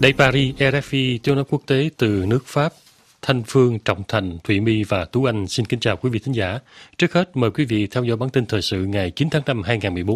Đây Paris, RFI, tiếng nói quốc tế từ nước Pháp. Thanh Phương, Trọng Thành, Thụy My và Tú Anh xin kính chào quý vị thính giả. Trước hết, mời quý vị theo dõi bản tin thời sự ngày 9 tháng 5 2014.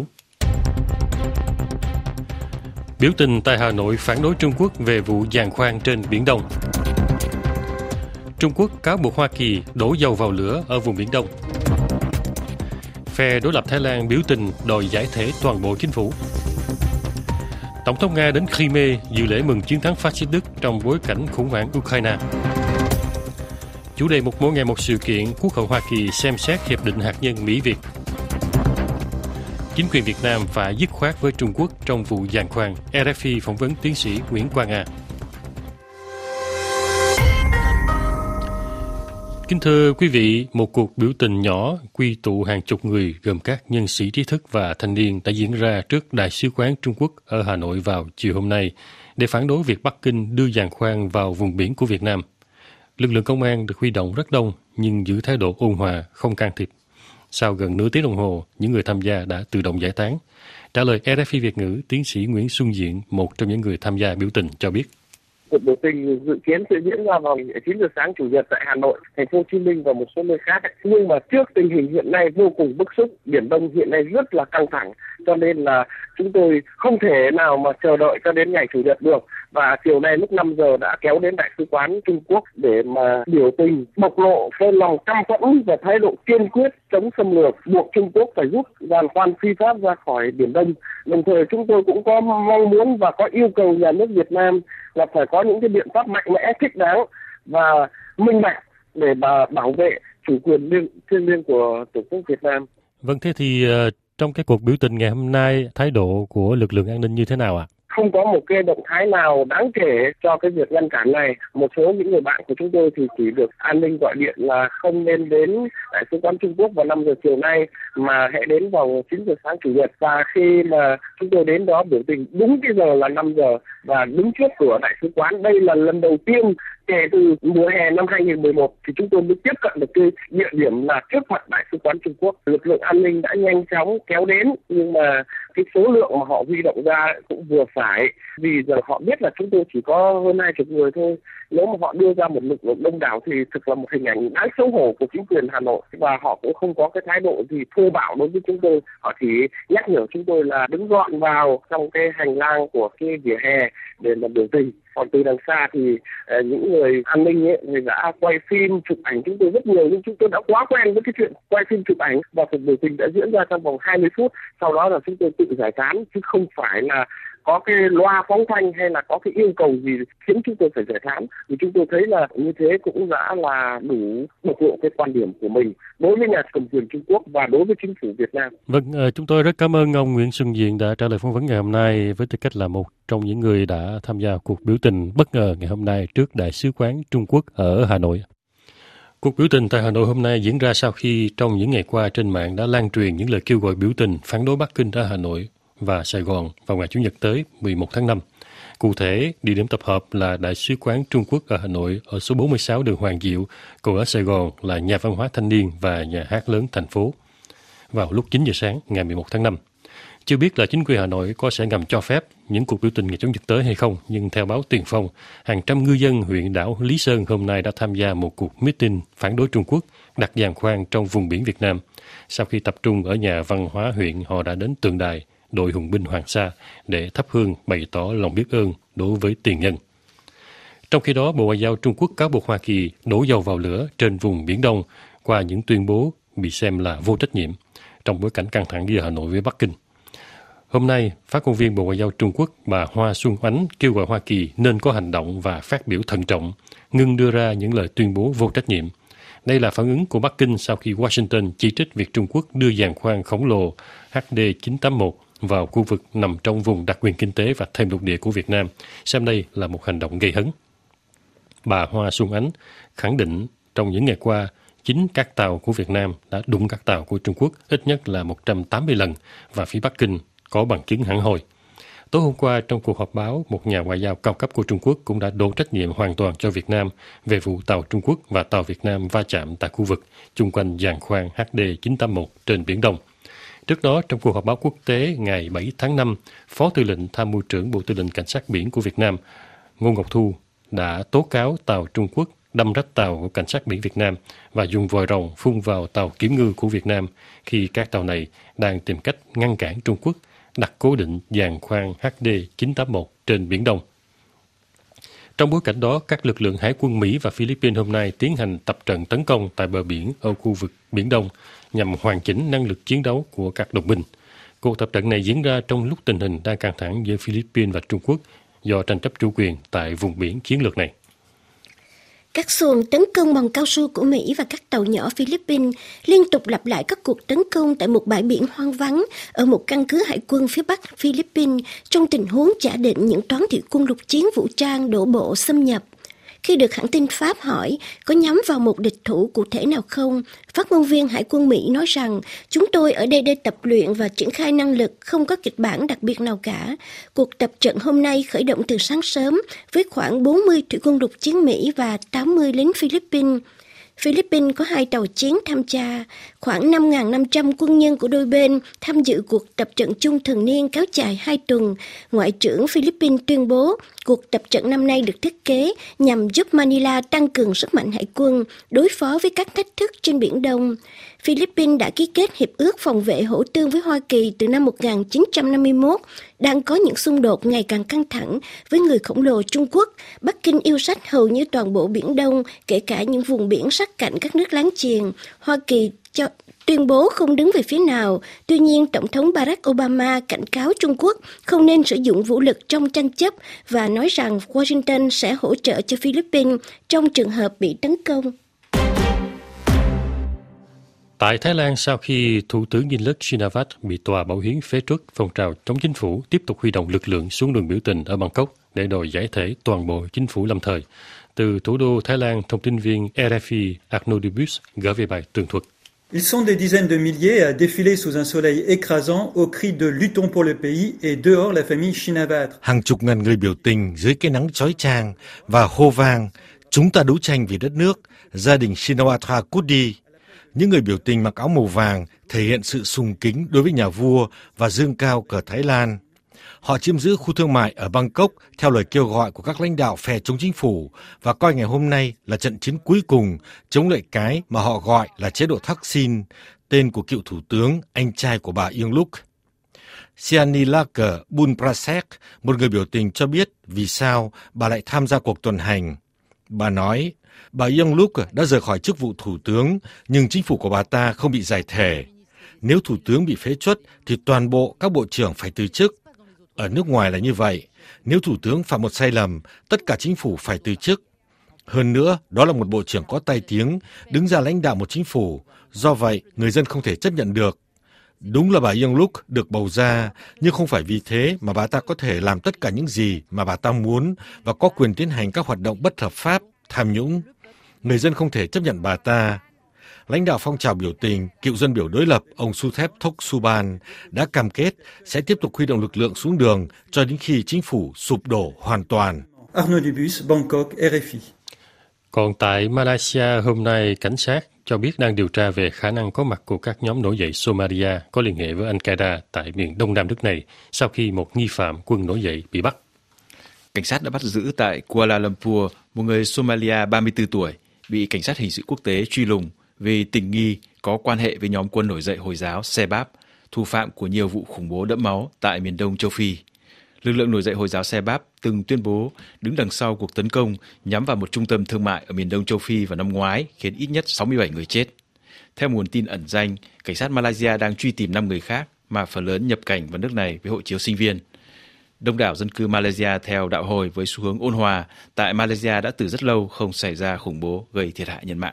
Biểu tình tại Hà Nội phản đối Trung Quốc về vụ giàn khoan trên Biển Đông. Trung Quốc cáo buộc Hoa Kỳ đổ dầu vào lửa ở vùng Biển Đông. Phe đối lập Thái Lan biểu tình đòi giải thể toàn bộ chính phủ. Tổng thống Nga đến Crimea dự lễ mừng chiến thắng phát xít Đức trong bối cảnh khủng hoảng Ukraine. Chủ đề một mỗi ngày một sự kiện, Quốc hội Hoa Kỳ xem xét hiệp định hạt nhân Mỹ-Việt. Chính quyền Việt Nam phải dứt khoát với Trung Quốc trong vụ giàn khoan. RFI phỏng vấn tiến sĩ Nguyễn Quang A. Kính thưa quý vị, một cuộc biểu tình nhỏ quy tụ hàng chục người gồm các nhân sĩ trí thức và thanh niên đã diễn ra trước Đại sứ quán Trung Quốc ở Hà Nội vào chiều hôm nay để phản đối việc Bắc Kinh đưa giàn khoan vào vùng biển của Việt Nam. Lực lượng công an được huy động rất đông nhưng giữ thái độ ôn hòa, không can thiệp. Sau gần nửa tiếng đồng hồ, những người tham gia đã tự động giải tán. Trả lời RFI Việt ngữ, tiến sĩ Nguyễn Xuân Diện, một trong những người tham gia biểu tình cho biết. Cuộc biểu tình dự kiến sẽ diễn ra vào 9 giờ sáng Chủ nhật tại Hà Nội, thành phố Hồ Chí Minh và một số nơi khác. Nhưng mà trước tình hình hiện nay vô cùng bức xúc, Biển Đông hiện nay rất là căng thẳng, cho nên là chúng tôi không thể nào mà chờ đợi cho đến ngày Chủ nhật được. Và chiều nay lúc 5 giờ đã kéo đến Đại sứ quán Trung Quốc để mà biểu tình bộc lộ cái lòng căm phẫn và thái độ kiên quyết chống xâm lược, buộc Trung Quốc phải rút giàn khoan phi pháp ra khỏi Biển Đông. Đồng thời chúng tôi cũng có mong muốn và có yêu cầu nhà nước Việt Nam là phải có những cái biện pháp mạnh mẽ, thích đáng và minh bạch để bảo vệ chủ quyền thiêng liêng của Tổ quốc Việt Nam. Vâng, thế thì trong cái cuộc biểu tình ngày hôm nay, thái độ của lực lượng an ninh như thế nào ạ? Không có một cái động thái nào đáng kể cho cái việc ngăn cản này. Một số những người bạn của chúng tôi thì chỉ được an ninh gọi điện là không nên đến Đại sứ quán Trung Quốc vào 5 giờ chiều nay mà hãy đến vào 9 giờ sáng Chủ nhật. Và khi mà chúng tôi đến đó biểu tình đúng cái giờ là 5 giờ và đứng trước cửa Đại sứ quán, đây là lần đầu tiên kể từ mùa hè năm 2011 thì chúng tôi mới tiếp cận được cái địa điểm là trước mặt Đại sứ quán Trung Quốc. Lực lượng an ninh đã nhanh chóng kéo đến nhưng mà cái số lượng mà họ huy động ra cũng vừa phải, vì giờ họ biết là chúng tôi chỉ có hơn 20 người thôi. Nếu mà họ đưa ra một lực lượng đông đảo thì thực là một hình ảnh đáng xấu hổ của chính quyền Hà Nội, và họ cũng không có cái thái độ gì thô bạo đối với chúng tôi. Họ chỉ nhắc nhở chúng tôi là đứng dọn vào trong cái hành lang của cái vỉa hè để mà biểu tình. Còn từ đằng xa thì những người an ninh ấy thì đã quay phim chụp ảnh chúng tôi rất nhiều, nhưng chúng tôi đã quá quen với cái chuyện quay phim chụp ảnh, và cuộc biểu tình đã diễn ra trong vòng 20 phút. Sau đó là chúng tôi tự giải tán chứ không phải là có cái loa phóng thanh hay là có cái yêu cầu gì khiến chúng tôi phải giải tán. Vì chúng tôi thấy là như thế cũng đã là đủ bộc lộ cái quan điểm của mình đối với nhà cầm quyền Trung Quốc và đối với chính phủ Việt Nam. Vâng, chúng tôi rất cảm ơn ông Nguyễn Xuân Diện đã trả lời phỏng vấn ngày hôm nay với tư cách là một trong những người đã tham gia cuộc biểu tình bất ngờ ngày hôm nay trước Đại sứ quán Trung Quốc ở Hà Nội. Cuộc biểu tình tại Hà Nội hôm nay diễn ra sau khi trong những ngày qua trên mạng đã lan truyền những lời kêu gọi biểu tình phản đối Bắc Kinh ở Hà Nội và Sài Gòn vào ngày Chủ nhật tới 11 tháng 5. Cụ thể, địa điểm tập hợp là Đại sứ quán Trung Quốc ở Hà Nội ở số 46 đường Hoàng Diệu, còn ở Sài Gòn là Nhà văn hóa thanh niên và Nhà hát lớn thành phố vào lúc 9 giờ sáng ngày 11 tháng 5. Chưa biết là chính quyền Hà Nội có sẽ ngầm cho phép những cuộc biểu tình ngày Chủ nhật tới hay không, nhưng theo báo Tiền Phong, hàng trăm ngư dân huyện đảo Lý Sơn hôm nay đã tham gia một cuộc meeting phản đối Trung Quốc đặt giàn khoan trong vùng biển Việt Nam. Sau khi tập trung ở Nhà văn hóa huyện, họ đã đến tượng đài đội hùng binh Hoàng Sa để thắp hương bày tỏ lòng biết ơn đối với tiền nhân. Trong khi đó, Bộ Ngoại giao Trung Quốc cáo buộc Hoa Kỳ đổ dầu vào lửa trên vùng Biển Đông qua những tuyên bố bị xem là vô trách nhiệm trong bối cảnh căng thẳng giữa Hà Nội với Bắc Kinh. Hôm nay, phát ngôn viên Bộ Ngoại giao Trung Quốc bà Hoa Xuân Oánh kêu gọi Hoa Kỳ nên có hành động và phát biểu thận trọng, ngưng đưa ra những lời tuyên bố vô trách nhiệm. Đây là phản ứng của Bắc Kinh sau khi Washington chỉ trích việc Trung Quốc đưa giàn khoan khổng lồ HD-981 vào khu vực nằm trong vùng đặc quyền kinh tế và thềm lục địa của Việt Nam, xem đây là một hành động gây hấn. Bà Hoa Xuân Oánh khẳng định trong những ngày qua, chính các tàu của Việt Nam đã đụng các tàu của Trung Quốc ít nhất là 180 lần và phía Bắc Kinh có bằng chứng hẳn hoi. Tối hôm qua, trong cuộc họp báo, một nhà ngoại giao cao cấp của Trung Quốc cũng đã đổ trách nhiệm hoàn toàn cho Việt Nam về vụ tàu Trung Quốc và tàu Việt Nam va chạm tại khu vực chung quanh giàn khoan HD-981 trên Biển Đông. Trước đó, trong cuộc họp báo quốc tế ngày 7 tháng 5, Phó Tư lệnh Tham mưu trưởng Bộ Tư lệnh Cảnh sát biển của Việt Nam Ngô Ngọc Thu đã tố cáo tàu Trung Quốc đâm rách tàu của cảnh sát biển Việt Nam và dùng vòi rồng phun vào tàu kiểm ngư của Việt Nam khi các tàu này đang tìm cách ngăn cản Trung Quốc đặt cố định giàn khoan HD 981 trên Biển Đông. Trong bối cảnh đó, các lực lượng hải quân Mỹ và Philippines hôm nay tiến hành tập trận tấn công tại bờ biển ở khu vực Biển Đông nhằm hoàn chỉnh năng lực chiến đấu của các đồng minh. Cuộc tập trận này diễn ra trong lúc tình hình đang căng thẳng giữa Philippines và Trung Quốc do tranh chấp chủ quyền tại vùng biển chiến lược này. Các xuồng tấn công bằng cao su của Mỹ và các tàu nhỏ Philippines liên tục lặp lại các cuộc tấn công tại một bãi biển hoang vắng ở một căn cứ hải quân phía bắc Philippines trong tình huống giả định những toán thủy quân lục chiến vũ trang đổ bộ xâm nhập. Khi được hãng tin Pháp hỏi có nhắm vào một địch thủ cụ thể nào không, phát ngôn viên Hải quân Mỹ nói rằng chúng tôi ở đây để tập luyện và triển khai năng lực, không có kịch bản đặc biệt nào cả. Cuộc tập trận hôm nay khởi động từ sáng sớm với khoảng 40 thủy quân lục chiến Mỹ và 80 lính Philippines. Philippines có 2 tàu chiến tham gia, khoảng 5.500 quân nhân của đôi bên tham dự cuộc tập trận chung thường niên kéo dài 2 tuần. Ngoại trưởng Philippines tuyên bố cuộc tập trận năm nay được thiết kế nhằm giúp Manila tăng cường sức mạnh hải quân, đối phó với các thách thức trên Biển Đông. Philippines đã ký kết hiệp ước phòng vệ hỗ tương với Hoa Kỳ từ năm 1951, đang có những xung đột ngày càng căng thẳng với người khổng lồ Trung Quốc. Bắc Kinh yêu sách hầu như toàn bộ Biển Đông, kể cả những vùng biển sát cạnh các nước láng giềng. Hoa Kỳ tuyên bố không đứng về phía nào. Tuy nhiên, Tổng thống Barack Obama cảnh cáo Trung Quốc không nên sử dụng vũ lực trong tranh chấp và nói rằng Washington sẽ hỗ trợ cho Philippines trong trường hợp bị tấn công. Tại Thái Lan, sau khi Thủ tướng Yingluck Shinawatra bị tòa bảo hiến phế truất, phong trào chống chính phủ tiếp tục huy động lực lượng xuống đường biểu tình ở Bangkok để đòi giải thể toàn bộ chính phủ lâm thời. Từ thủ đô Thái Lan, thông tin viên RFI Arnaud gửi về bài tường thuật. Ils sont des dizaines de milliers à défiler sous un soleil écrasant au cri de luttons pour le pays et dehors la famille Shinawatra. Hàng chục ngàn người biểu tình dưới cái nắng chói chang và hô vang chúng ta đấu tranh vì đất nước, gia đình Shinawatra cút đi. Những người biểu tình mặc áo màu vàng thể hiện sự sùng kính đối với nhà vua và dương cao cờ Thái Lan. Họ chiếm giữ khu thương mại ở Bangkok theo lời kêu gọi của các lãnh đạo phe chống chính phủ và coi ngày hôm nay là trận chiến cuối cùng chống lại cái mà họ gọi là chế độ Thaksin, tên của cựu thủ tướng, anh trai của bà Yingluck. Sianilaka Bunprasek, một người biểu tình cho biết vì sao bà lại tham gia cuộc tuần hành. Bà nói, bà Yingluck đã rời khỏi chức vụ thủ tướng, nhưng chính phủ của bà ta không bị giải thể. Nếu thủ tướng bị phế truất thì toàn bộ các bộ trưởng phải từ chức. Ở nước ngoài là như vậy, nếu thủ tướng phạm một sai lầm, tất cả chính phủ phải từ chức. Hơn nữa, đó là một bộ trưởng có tai tiếng, đứng ra lãnh đạo một chính phủ, do vậy người dân không thể chấp nhận được. Đúng là bà Yingluck được bầu ra, nhưng không phải vì thế mà bà ta có thể làm tất cả những gì mà bà ta muốn và có quyền tiến hành các hoạt động bất hợp pháp, tham nhũng. Người dân không thể chấp nhận bà ta. Lãnh đạo phong trào biểu tình, cựu dân biểu đối lập ông Suthep Thaugsuban đã cam kết sẽ tiếp tục huy động lực lượng xuống đường cho đến khi chính phủ sụp đổ hoàn toàn. Arnaud Dubus, Bangkok, RFI. Còn tại Malaysia, hôm nay cảnh sát cho biết đang điều tra về khả năng có mặt của các nhóm nổi dậy Somalia có liên hệ với Al-Qaeda tại miền đông nam nước này sau khi một nghi phạm quân nổi dậy bị bắt. Cảnh sát đã bắt giữ tại Kuala Lumpur một người Somalia 34 tuổi bị cảnh sát hình sự quốc tế truy lùng vì tình nghi có quan hệ với nhóm quân nổi dậy Hồi giáo Sebab, thủ phạm của nhiều vụ khủng bố đẫm máu tại miền đông châu Phi. Lực lượng nổi dậy Hồi giáo Sebab từng tuyên bố đứng đằng sau cuộc tấn công nhắm vào một trung tâm thương mại ở miền đông châu Phi vào năm ngoái, khiến ít nhất 67 người chết. Theo nguồn tin ẩn danh, cảnh sát Malaysia đang truy tìm 5 người khác mà phần lớn nhập cảnh vào nước này với hộ chiếu sinh viên. Đông đảo dân cư Malaysia theo đạo Hồi với xu hướng ôn hòa tại Malaysia đã từ rất lâu không xảy ra khủng bố gây thiệt hại nhân mạng.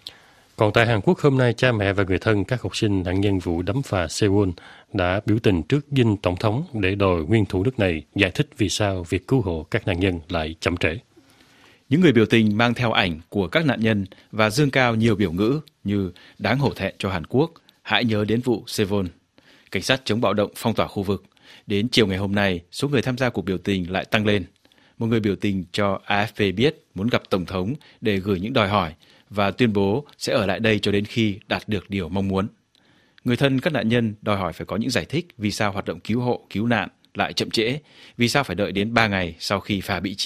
Còn tại Hàn Quốc, hôm nay cha mẹ và người thân các học sinh nạn nhân vụ đắm phà Seoul đã biểu tình trước dinh tổng thống để đòi nguyên thủ nước này giải thích vì sao việc cứu hộ các nạn nhân lại chậm trễ. Những người biểu tình mang theo ảnh của các nạn nhân và dương cao nhiều biểu ngữ như đáng hổ thẹn cho Hàn Quốc, hãy nhớ đến vụ Seoul. Cảnh sát chống bạo động phong tỏa khu vực. Đến chiều ngày hôm nay, số người tham gia cuộc biểu tình lại tăng lên. Một người biểu tình cho AFP biết muốn gặp Tổng thống để gửi những đòi hỏi và tuyên bố sẽ ở lại đây cho đến khi đạt được điều mong muốn. Người thân các nạn nhân đòi hỏi phải có những giải thích vì sao hoạt động cứu hộ, cứu nạn lại chậm trễ, vì sao phải đợi đến 3 ngày sau khi phà bị chìm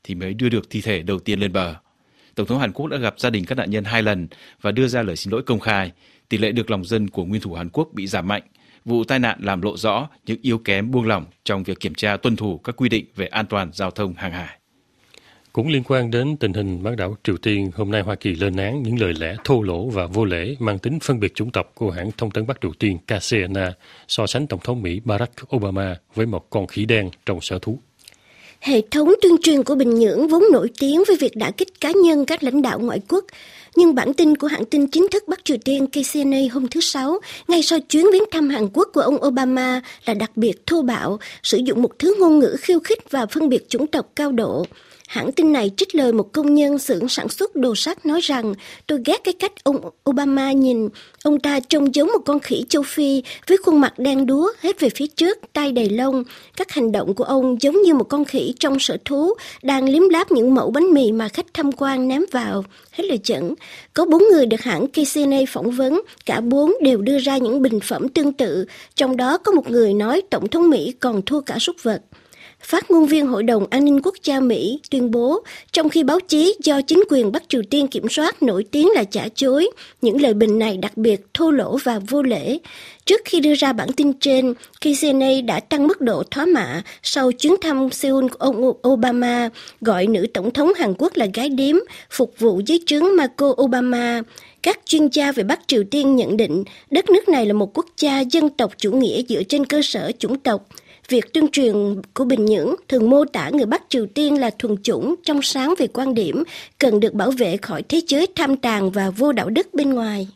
thì mới đưa được thi thể đầu tiên lên bờ. Tổng thống Hàn Quốc đã gặp gia đình các nạn nhân 2 lần và đưa ra lời xin lỗi công khai. Tỷ lệ được lòng dân của nguyên thủ Hàn Quốc bị giảm mạnh. Vụ tai nạn làm lộ rõ những yếu kém buông lỏng trong việc kiểm tra tuân thủ các quy định về an toàn giao thông hàng hải. Cũng liên quan đến tình hình bán đảo Triều Tiên, hôm nay Hoa Kỳ lên án những lời lẽ thô lỗ và vô lễ mang tính phân biệt chủng tộc của hãng thông tấn Bắc Triều Tiên KCNA so sánh Tổng thống Mỹ Barack Obama với một con khỉ đen trong sở thú. Hệ thống tuyên truyền của Bình Nhưỡng vốn nổi tiếng với việc đả kích cá nhân các lãnh đạo ngoại quốc, nhưng bản tin của hãng tin chính thức Bắc Triều Tiên KCNA hôm thứ Sáu, ngay sau chuyến viếng thăm Hàn Quốc của ông Obama, là đặc biệt thô bạo, sử dụng một thứ ngôn ngữ khiêu khích và phân biệt chủng tộc cao độ. Hãng tin này trích lời một công nhân xưởng sản xuất đồ sắt nói rằng: "Tôi ghét cái cách ông Obama nhìn. Ông ta trông giống một con khỉ châu Phi với khuôn mặt đen đúa hết về phía trước, tai đầy lông. Các hành động của ông giống như một con khỉ trong sở thú đang liếm láp những mẩu bánh mì mà khách tham quan ném vào." Hết lời dẫn. Có 4 người được hãng KCNA phỏng vấn, cả 4 đều đưa ra những bình phẩm tương tự, trong đó có một người nói Tổng thống Mỹ còn thua cả súc vật. Phát ngôn viên Hội đồng An ninh Quốc gia Mỹ tuyên bố, trong khi báo chí do chính quyền Bắc Triều Tiên kiểm soát nổi tiếng là chả chối, những lời bình này đặc biệt thô lỗ và vô lễ. Trước khi đưa ra bản tin trên, KCNA đã tăng mức độ thóa mạ sau chuyến thăm Seoul của ông Obama, gọi nữ tổng thống Hàn Quốc là gái điếm, phục vụ dưới trướng Marco Obama. Các chuyên gia về Bắc Triều Tiên nhận định đất nước này là một quốc gia dân tộc chủ nghĩa dựa trên cơ sở chủng tộc. Việc tuyên truyền của Bình Nhưỡng thường mô tả người Bắc Triều Tiên là thuần chủng, trong sáng về quan điểm, cần được bảo vệ khỏi thế giới tham tàn và vô đạo đức bên ngoài.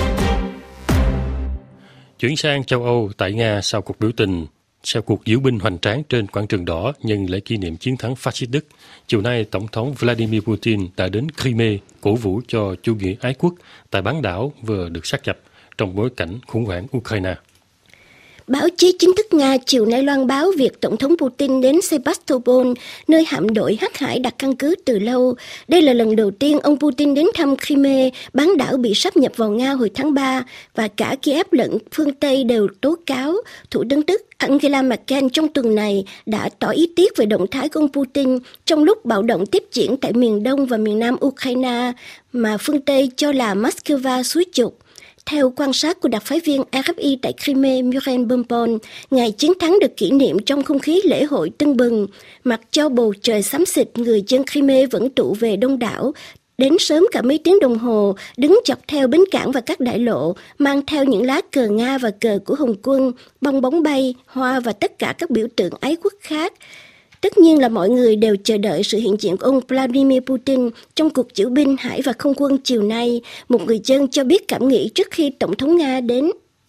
Chuyển sang châu Âu, tại Nga sau cuộc biểu tình, sau cuộc diễu binh hoành tráng trên quảng trường đỏ nhân lễ kỷ niệm chiến thắng phát xít Đức, chiều nay Tổng thống Vladimir Putin đã đến Crimea cổ vũ cho chủ nghĩa ái quốc tại bán đảo vừa được sát nhập trong bối cảnh khủng hoảng Ukraine. Báo chí chính thức Nga chiều nay loan báo việc Tổng thống Putin đến Sebastopol, nơi hạm đội Hắc Hải đặt căn cứ từ lâu. Đây là lần đầu tiên ông Putin đến thăm Crimea, bán đảo bị sáp nhập vào Nga hồi tháng 3, và cả Kiev lẫn phương Tây đều tố cáo. Thủ tướng Đức Angela Merkel trong tuần này đã tỏ ý tiếc về động thái của ông Putin trong lúc bạo động tiếp diễn tại miền đông và miền nam Ukraine mà phương Tây cho là Moscow xúi giục. Theo quan sát của đặc phái viên RFI tại Crimea Muren Bumpon, ngày chiến thắng được kỷ niệm trong không khí lễ hội tưng bừng. Mặc cho bầu trời xám xịt, người dân Crimea vẫn tụ về đông đảo, đến sớm cả mấy tiếng đồng hồ, đứng dọc theo bến cảng và các đại lộ, mang theo những lá cờ Nga và cờ của Hồng quân, bong bóng bay, hoa và tất cả các biểu tượng ái quốc khác. Tất nhiên là mọi người đều chờ đợi sự hiện diện của ông Vladimir Putin trong cuộc diễu binh hải và không quân chiều nay. Một người dân cho biết cảm nghĩ trước khi Tổng thống Nga đến.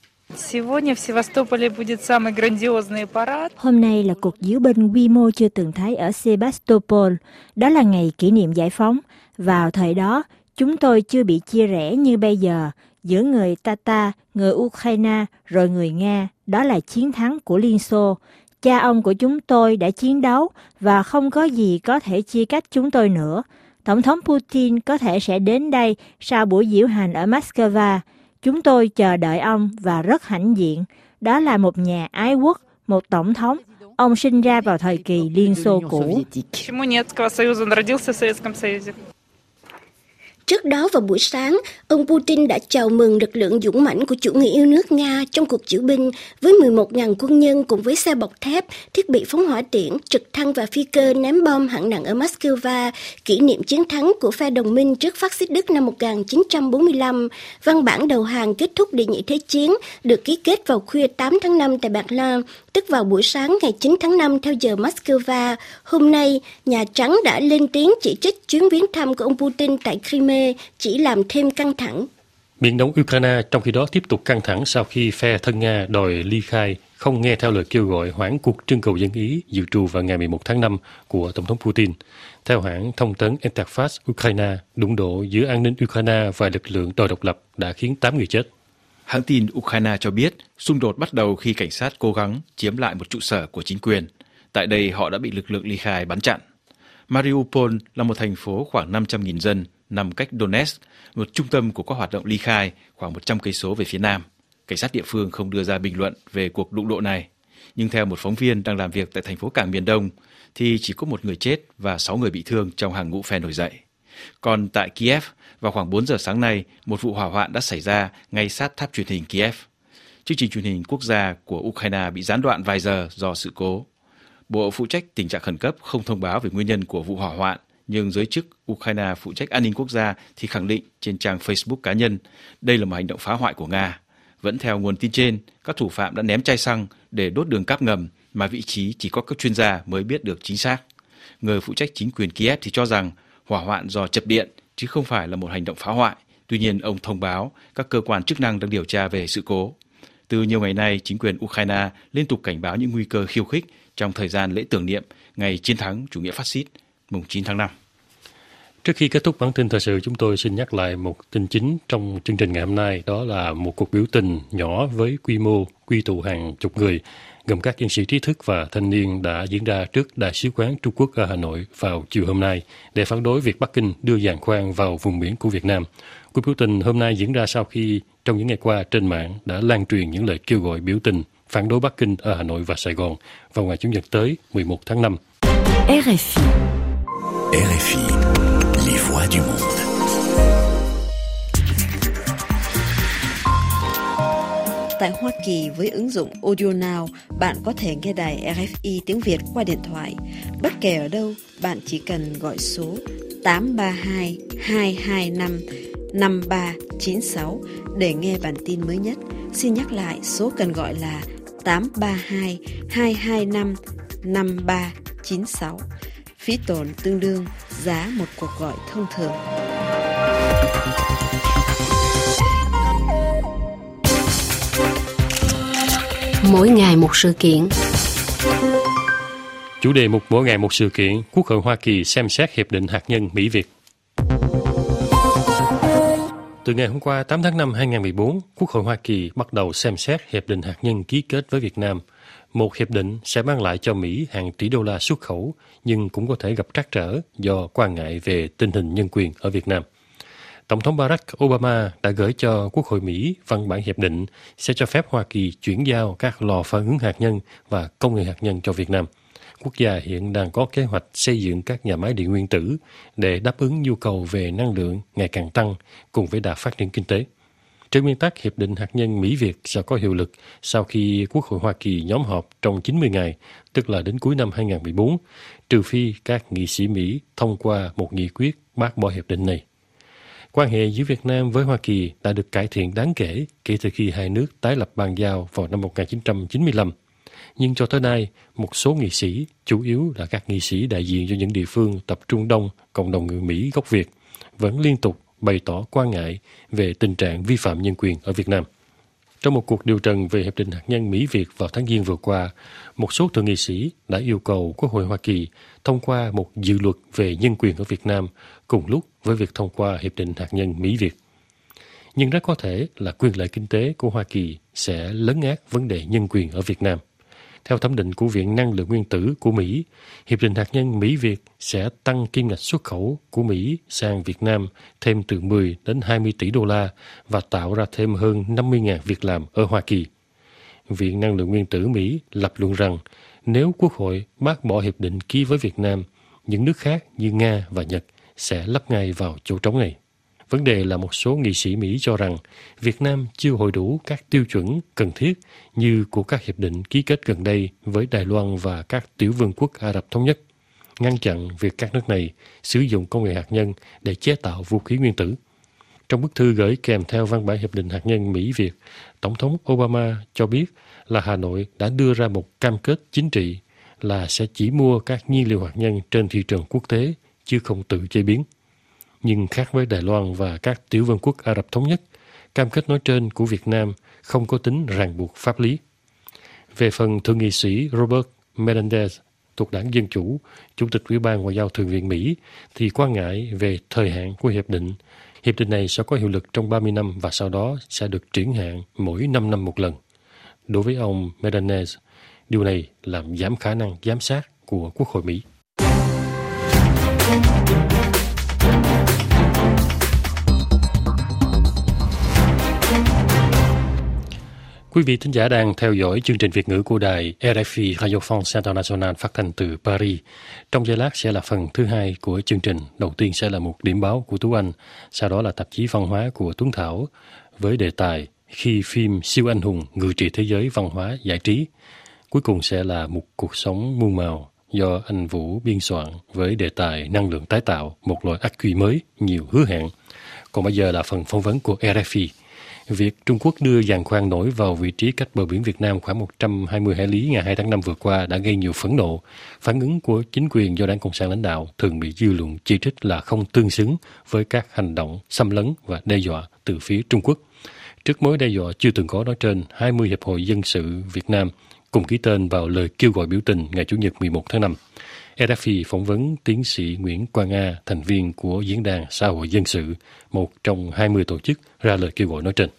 Hôm nay là cuộc diễu binh quy mô chưa từng thấy ở Sebastopol. Đó là ngày kỷ niệm giải phóng. Vào thời đó, chúng tôi chưa bị chia rẽ như bây giờ giữa người Tatar, người Ukraine rồi người Nga. Đó là chiến thắng của Liên Xô. Cha ông của chúng tôi đã chiến đấu và không có gì có thể chia cách chúng tôi nữa. Tổng thống Putin có thể sẽ đến đây sau buổi diễu hành ở Moscow. Chúng tôi chờ đợi ông và rất hãnh diện. Đó là một nhà ái quốc, một tổng thống. Ông sinh ra vào thời kỳ Liên Xô cũ. Trước đó vào buổi sáng, ông Putin đã chào mừng lực lượng dũng mãnh của chủ nghĩa yêu nước Nga trong cuộc diễu binh với 11.000 quân nhân cùng với xe bọc thép, thiết bị phóng hỏa tiễn, trực thăng và phi cơ ném bom hạng nặng ở Moscow, kỷ niệm chiến thắng của phe đồng minh trước phát xít Đức năm 1945. Văn bản đầu hàng kết thúc Đệ nhị Thế chiến được ký kết vào khuya 8 tháng 5 tại Berlin, tức vào buổi sáng ngày 9 tháng 5 theo giờ Moscow. Hôm nay, Nhà Trắng đã lên tiếng chỉ trích chuyến viếng thăm của ông Putin tại Crimea chỉ làm thêm căng thẳng. Miền đông Ukraine trong khi đó tiếp tục căng thẳng sau khi phe thân Nga đòi ly khai, không nghe theo lời kêu gọi hoãn cuộc trưng cầu dân Ý dự trù vào ngày 11 tháng 5 của Tổng thống Putin. Theo hãng thông tấn Interfax Ukraine, đụng độ giữa an ninh Ukraine và lực lượng đòi độc lập đã khiến 8 người chết. Hãng tin Ukraine cho biết xung đột bắt đầu khi cảnh sát cố gắng chiếm lại một trụ sở của chính quyền. Tại đây họ đã bị lực lượng ly khai bắn chặn. Mariupol là một thành phố khoảng 500.000 dân, nằm cách Donetsk, một trung tâm của các hoạt động ly khai khoảng 100 cây số về phía nam. Cảnh sát địa phương không đưa ra bình luận về cuộc đụng độ này. Nhưng theo một phóng viên đang làm việc tại thành phố cảng miền Đông, thì chỉ có 1 người chết và 6 người bị thương trong hàng ngũ phe nổi dậy. Còn tại Kiev, vào khoảng 4 giờ sáng nay, một vụ hỏa hoạn đã xảy ra ngay sát tháp truyền hình Kiev. Chương trình truyền hình quốc gia của Ukraine bị gián đoạn vài giờ do sự cố. Bộ phụ trách tình trạng khẩn cấp không thông báo về nguyên nhân của vụ hỏa hoạn, nhưng giới chức Ukraine phụ trách an ninh quốc gia thì khẳng định trên trang Facebook cá nhân đây là một hành động phá hoại của Nga. Vẫn theo nguồn tin trên, các thủ phạm đã ném chai xăng để đốt đường cáp ngầm mà vị trí chỉ có các chuyên gia mới biết được chính xác. Người phụ trách chính quyền Kiev thì cho rằng hỏa hoạn do chập điện chứ không phải là một hành động phá hoại. Tuy nhiên, ông thông báo các cơ quan chức năng đang điều tra về sự cố. Từ nhiều ngày nay, chính quyền Ukraine liên tục cảnh báo những nguy cơ khiêu khích trong thời gian lễ tưởng niệm ngày chiến thắng chủ nghĩa phát xít mùng 9 tháng 5. Trước khi kết thúc bản tin thời sự, chúng tôi xin nhắc lại một tin chính trong chương trình ngày hôm nay. Đó là một cuộc biểu tình nhỏ với quy mô quy tụ hàng chục người, gồm các nhân sĩ trí thức và thanh niên đã diễn ra trước Đại sứ quán Trung Quốc ở Hà Nội vào chiều hôm nay để phản đối việc Bắc Kinh đưa giàn khoan vào vùng biển của Việt Nam. Cuộc biểu tình hôm nay diễn ra sau khi trong những ngày qua trên mạng đã lan truyền những lời kêu gọi biểu tình phản đối Bắc Kinh ở Hà Nội và Sài Gòn vào ngày Chủ nhật tới 11 tháng 5. RFI. Les voix du monde. Tại Hoa Kỳ, với ứng dụng Audio Now, bạn có thể nghe đài RFI tiếng Việt qua điện thoại. Bất kể ở đâu, bạn chỉ cần gọi số 832 225 5396 để nghe bản tin mới nhất. Xin nhắc lại, số cần gọi là 832 225 5396. Phí tổn tương đương giá một cuộc gọi thông thường. Mỗi ngày một sự kiện. Chủ đề mục mỗi ngày một sự kiện, Quốc hội Hoa Kỳ xem xét hiệp định hạt nhân Mỹ-Việt. Từ ngày hôm qua 8 tháng 5 2014, Quốc hội Hoa Kỳ bắt đầu xem xét hiệp định hạt nhân ký kết với Việt Nam. Một hiệp định sẽ mang lại cho Mỹ hàng tỷ đô la xuất khẩu, nhưng cũng có thể gặp trắc trở do quan ngại về tình hình nhân quyền ở Việt Nam. Tổng thống Barack Obama đã gửi cho Quốc hội Mỹ văn bản hiệp định sẽ cho phép Hoa Kỳ chuyển giao các lò phản ứng hạt nhân và công nghệ hạt nhân cho Việt Nam. Quốc gia hiện đang có kế hoạch xây dựng các nhà máy điện nguyên tử để đáp ứng nhu cầu về năng lượng ngày càng tăng cùng với đà phát triển kinh tế. Trên nguyên tắc, hiệp định hạt nhân Mỹ-Việt sẽ có hiệu lực sau khi Quốc hội Hoa Kỳ nhóm họp trong 90 ngày, tức là đến cuối năm 2014, trừ phi các nghị sĩ Mỹ thông qua một nghị quyết bác bỏ hiệp định này. Quan hệ giữa Việt Nam với Hoa Kỳ đã được cải thiện đáng kể kể từ khi hai nước tái lập ban giao vào năm 1995. Nhưng cho tới nay, một số nghị sĩ, chủ yếu là các nghị sĩ đại diện cho những địa phương tập trung đông cộng đồng người Mỹ gốc Việt, vẫn liên tục bày tỏ quan ngại về tình trạng vi phạm nhân quyền ở Việt Nam. Trong một cuộc điều trần về hiệp định hạt nhân Mỹ-Việt vào tháng Giêng vừa qua, một số thượng nghị sĩ đã yêu cầu Quốc hội Hoa Kỳ thông qua một dự luật về nhân quyền ở Việt Nam cùng lúc với việc thông qua hiệp định hạt nhân Mỹ-Việt. Nhưng rất có thể là quyền lợi kinh tế của Hoa Kỳ sẽ lấn át vấn đề nhân quyền ở Việt Nam. Theo thẩm định của Viện Năng lượng Nguyên tử của Mỹ, hiệp định hạt nhân Mỹ-Việt sẽ tăng kim ngạch xuất khẩu của Mỹ sang Việt Nam thêm từ 10 đến 20 tỷ đô la và tạo ra thêm hơn 50.000 việc làm ở Hoa Kỳ. Viện Năng lượng Nguyên tử Mỹ lập luận rằng nếu Quốc hội bác bỏ hiệp định ký với Việt Nam, những nước khác như Nga và Nhật sẽ lấp ngay vào chỗ trống này. Vấn đề là một số nghị sĩ Mỹ cho rằng Việt Nam chưa hội đủ các tiêu chuẩn cần thiết như của các hiệp định ký kết gần đây với Đài Loan và các tiểu vương quốc Ả Rập Thống Nhất, ngăn chặn việc các nước này sử dụng công nghệ hạt nhân để chế tạo vũ khí nguyên tử. Trong bức thư gửi kèm theo văn bản hiệp định hạt nhân Mỹ-Việt, Tổng thống Obama cho biết là Hà Nội đã đưa ra một cam kết chính trị là sẽ chỉ mua các nhiên liệu hạt nhân trên thị trường quốc tế, chứ không tự chế biến. Nhưng khác với Đài Loan và các tiểu vương quốc Ả Rập Thống Nhất, cam kết nói trên của Việt Nam không có tính ràng buộc pháp lý. Về phần thượng nghị sĩ Robert Menendez thuộc Đảng Dân Chủ, Chủ tịch Ủy ban Ngoại giao Thượng viện Mỹ, thì quan ngại về thời hạn của hiệp định. Hiệp định này sẽ có hiệu lực trong 30 năm và sau đó sẽ được triển hạn mỗi 5 năm một lần. Đối với ông Menendez, điều này làm giảm khả năng giám sát của Quốc hội Mỹ. Quý vị thính giả đang theo dõi chương trình Việt ngữ của đài RFI Radio France International phát thanh từ Paris. Trong giây lát sẽ là phần thứ hai của chương trình. Đầu tiên sẽ là một điểm báo của Tú Anh, sau đó là tạp chí văn hóa của Tuấn Thảo với đề tài Khi phim siêu anh hùng ngự trị thế giới văn hóa giải trí. Cuối cùng sẽ là một cuộc sống muôn màu do anh Vũ biên soạn với đề tài năng lượng tái tạo, một loại ắc quy mới, nhiều hứa hẹn. Còn bây giờ là phần phỏng vấn của RFI. Việc Trung Quốc đưa giàn khoan nổi vào vị trí cách bờ biển Việt Nam khoảng 120 hải lý ngày 2 tháng 5 vừa qua đã gây nhiều phẫn nộ. Phản ứng của chính quyền do Đảng Cộng sản lãnh đạo thường bị dư luận chỉ trích là không tương xứng với các hành động xâm lấn và đe dọa từ phía Trung Quốc. Trước mối đe dọa chưa từng có nói trên, 20 hiệp hội dân sự Việt Nam cùng ký tên vào lời kêu gọi biểu tình ngày Chủ nhật 11 tháng 5. RFI phỏng vấn tiến sĩ Nguyễn Quang A, thành viên của Diễn đàn Xã hội Dân sự, một trong 20 tổ chức ra lời kêu gọi nói trên.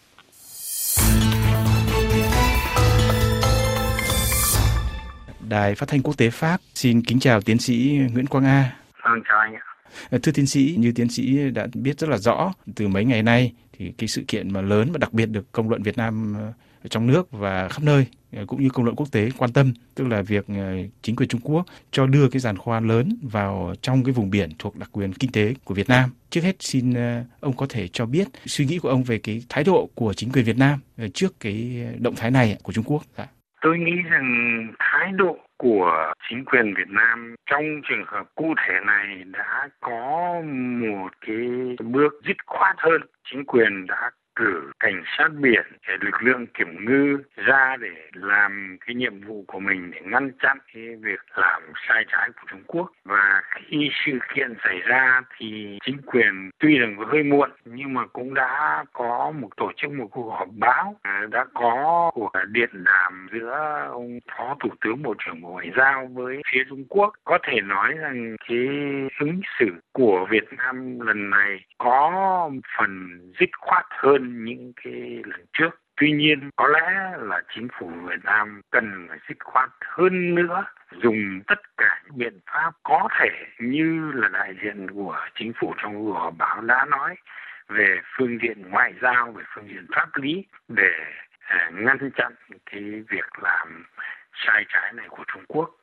Đài Phát thanh Quốc tế Pháp xin kính chào tiến sĩ Nguyễn Quang A. Chào anh ạ. Thưa tiến sĩ, như tiến sĩ đã biết rất là rõ, từ mấy ngày nay thì cái sự kiện mà lớn và đặc biệt được công luận Việt Nam ở trong nước và khắp nơi cũng như công luận quốc tế quan tâm, tức là việc chính quyền Trung Quốc cho đưa cái giàn khoan lớn vào trong cái vùng biển thuộc đặc quyền kinh tế của Việt Nam. Trước hết xin ông có thể cho biết suy nghĩ của ông về cái thái độ của chính quyền Việt Nam trước cái động thái này của Trung Quốc. Tôi nghĩ rằng thái độ của chính quyền Việt Nam trong trường hợp cụ thể này đã có một cái bước dứt khoát hơn. Chính quyền đã cử cảnh sát biển, lực lượng kiểm ngư ra để làm cái nhiệm vụ của mình để ngăn chặn cái việc làm sai trái của Trung Quốc. Và khi sự kiện xảy ra thì chính quyền tuy rằng hơi muộn nhưng mà cũng đã có tổ chức một cuộc họp báo, đã có cuộc điện đàm giữa ông Phó Thủ tướng Bộ trưởng Bộ Ngoại giao với phía Trung Quốc. Có thể nói rằng cái ứng xử của Việt Nam lần này có phần dứt khoát hơn những cái lần trước. Tuy nhiên, có lẽ là chính phủ Việt Nam cần phải dứt khoát hơn nữa, dùng tất cả những biện pháp có thể như là đại diện của chính phủ trong cuộc họp báo đã nói về phương diện ngoại giao, về phương diện pháp lý để ngăn chặn cái việc làm sai trái này của Trung Quốc.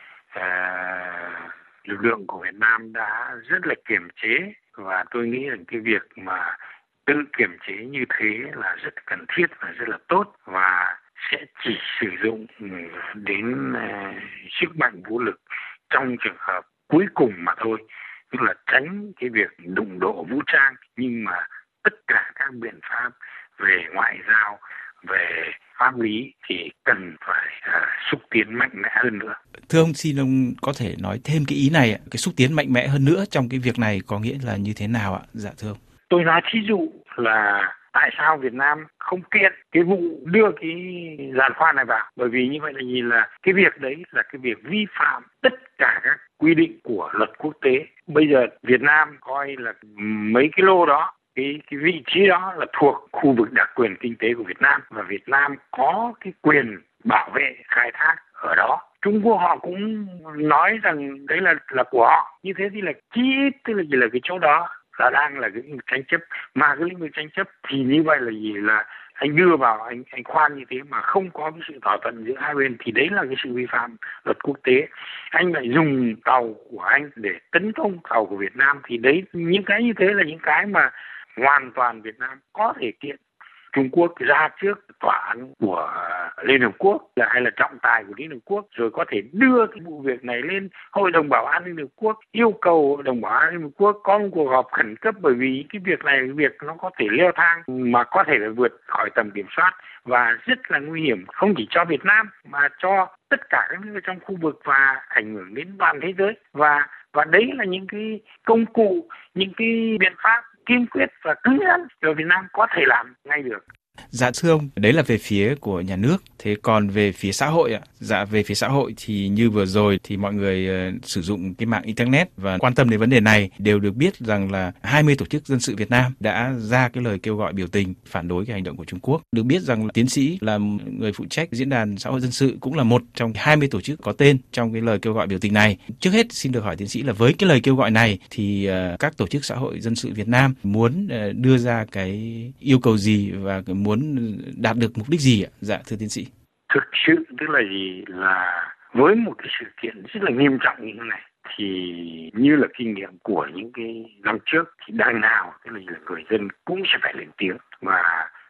Lực lượng của Việt Nam đã rất là kiềm chế và tôi nghĩ rằng cái việc mà tự kiềm chế như thế là rất cần thiết và rất là tốt và sẽ chỉ sử dụng đến sức mạnh vũ lực trong trường hợp cuối cùng mà thôi, tức là tránh cái việc đụng độ vũ trang, nhưng mà tất cả các biện pháp về ngoại giao, về pháp lý thì cần phải xúc tiến mạnh mẽ hơn nữa. Thưa ông, xin ông có thể nói thêm cái ý này, cái xúc tiến mạnh mẽ hơn nữa trong cái việc này có nghĩa là như thế nào ạ? Dạ thưa ông. Tôi nói thí dụ là tại sao Việt Nam không kiện cái vụ đưa cái giàn khoan này vào, bởi vì như vậy là nhìn là cái việc đấy là cái việc vi phạm tất cả các quy định của luật quốc tế. Bây giờ Việt Nam coi là mấy cái lô đó, cái vị trí đó là thuộc khu vực đặc quyền kinh tế của Việt Nam và Việt Nam có cái quyền bảo vệ khai thác ở đó. Trung Quốc họ cũng nói rằng đấy là của họ. Như thế thì là tức là chỉ là cái chỗ đó là đang là cái tranh chấp, mà cái lĩnh vực tranh chấp thì như vậy là gì, là anh đưa vào anh khoan như thế mà không có cái sự thỏa thuận giữa hai bên thì đấy là cái sự vi phạm luật quốc tế. Anh lại dùng tàu của anh để tấn công tàu của Việt Nam thì đấy, những cái như thế là những cái mà hoàn toàn Việt Nam có thể kiện Trung Quốc ra trước tòa án của Liên Hợp Quốc hay là trọng tài của Liên Hợp Quốc, rồi có thể đưa cái vụ việc này lên Hội đồng Bảo an Liên Hợp Quốc, yêu cầu Hội đồng Bảo an Liên Hợp Quốc có một cuộc họp khẩn cấp, bởi vì cái việc này nó có thể leo thang mà có thể là vượt khỏi tầm kiểm soát và rất là nguy hiểm, không chỉ cho Việt Nam mà cho tất cả các nước trong khu vực và ảnh hưởng đến toàn thế giới. Và đấy là những cái công cụ, những cái biện pháp kiên quyết và cứng rắn rồi Việt Nam có thể làm ngay được. Dạ thưa ông, đấy là về phía của nhà nước. Thế còn về phía xã hội ạ, về phía xã hội thì như vừa rồi thì mọi người sử dụng cái mạng internet và quan tâm đến vấn đề này đều được biết rằng là 20 tổ chức dân sự Việt Nam đã ra cái lời kêu gọi biểu tình phản đối cái hành động của Trung Quốc. Được biết rằng là tiến sĩ là người phụ trách diễn đàn xã hội dân sự cũng là một trong 20 tổ chức có tên trong cái lời kêu gọi biểu tình này. Trước hết xin được hỏi tiến sĩ là với cái lời kêu gọi này thì các tổ chức xã hội dân sự Việt Nam muốn đưa ra cái yêu cầu gì và muốn đạt được mục đích gì ạ? Dạ thưa tiến sĩ. Thực sự tức là gì, là với một cái sự kiện rất là nghiêm trọng như thế này thì như là kinh nghiệm của những cái năm trước thì đằng nào tức là người dân cũng sẽ phải lên tiếng, và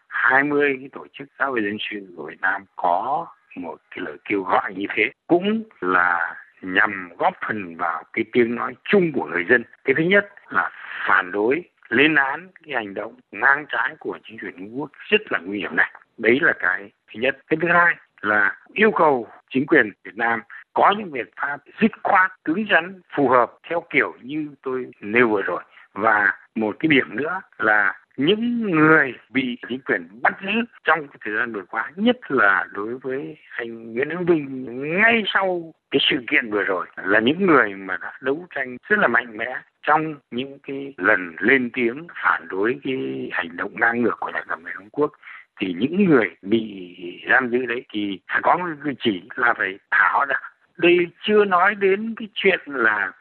20 cái tổ chức xã hội dân sự của Việt Nam có một cái lời kêu gọi như thế cũng là nhằm góp phần vào cái tiếng nói chung của người dân. Cái thứ nhất là phản đối, lên án cái hành động ngang trái của chính quyền Trung Quốc rất là nguy hiểm này. Đấy là cái thứ nhất. Cái thứ hai là yêu cầu chính quyền Việt Nam có những biện pháp dứt khoát, cứng rắn, phù hợp theo kiểu như tôi nêu vừa rồi. Và một cái điểm nữa là những người bị chính quyền bắt giữ trong cái thời gian vừa qua, nhất là đối với anh Nguyễn Hữu Vinh ngay sau cái sự kiện vừa rồi, là những người mà đã đấu tranh rất là mạnh mẽ trong những cái lần lên tiếng phản đối cái hành động ngang ngược của Nhà cầm quyền Trung Quốc. Thì những người bị giam giữ đấy thì phải có một cái chỉ là phải tháo ra. Đây chưa nói đến cái chuyện là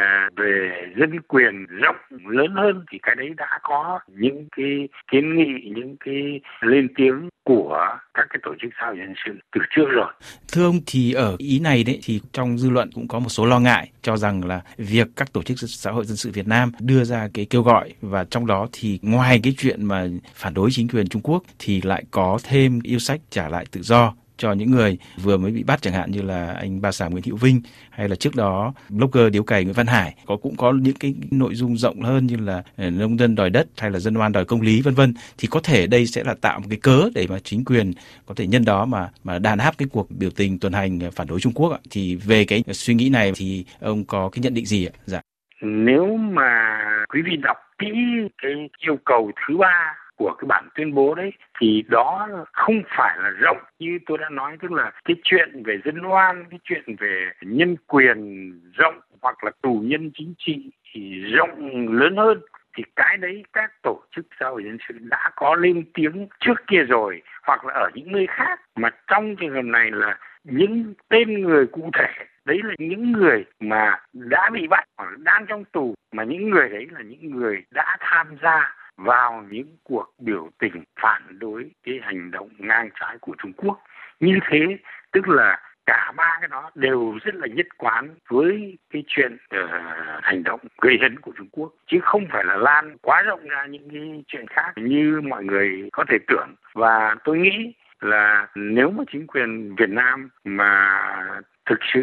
về dân quyền rộng lớn hơn, thì cái đấy đã có những cái kiến nghị, những cái lên tiếng của các cái tổ chức xã hội dân sự từ trước rồi. Thưa ông, thì ở ý này đấy thì trong dư luận cũng có một số lo ngại cho rằng là việc các tổ chức xã hội dân sự Việt Nam đưa ra cái kêu gọi, và trong đó thì ngoài cái chuyện mà phản đối chính quyền Trung Quốc thì lại có thêm yêu sách trả lại tự do cho những người vừa mới bị bắt, chẳng hạn như là anh Ba Sảng Nguyễn Hữu Vinh, hay là trước đó blogger điếu cày Nguyễn Văn Hải. Cũng có những cái nội dung rộng hơn như là nông dân đòi đất hay là dân oan đòi công lý vân vân. Thì có thể đây sẽ là tạo một cái cớ để mà chính quyền có thể nhân đó mà đàn áp cái cuộc biểu tình tuần hành phản đối Trung Quốc ạ. Thì về cái suy nghĩ này thì ông có cái nhận định gì ạ? Dạ. Nếu mà quý vị đọc kỹ cái yêu cầu thứ 3 của cái bản tuyên bố đấy thì đó không phải là rộng như tôi đã nói, tức là cái chuyện về dân oan, cái chuyện về nhân quyền rộng hoặc là tù nhân chính trị thì rộng lớn hơn. Thì cái đấy các tổ chức xã hội dân sự đã có lên tiếng trước kia rồi, hoặc là ở những nơi khác. Mà trong trường hợp này là những tên người cụ thể, đấy là những người mà đã bị bắt hoặc đang trong tù, mà những người đấy là những người đã tham gia vào những cuộc biểu tình phản đối cái hành động ngang trái của Trung Quốc. Như thế tức là cả ba cái đó đều rất là nhất quán với cái chuyện hành động gây hấn của Trung Quốc, chứ không phải là lan quá rộng ra những cái chuyện khác như mọi người có thể tưởng. Và tôi nghĩ là nếu mà chính quyền Việt Nam mà thực sự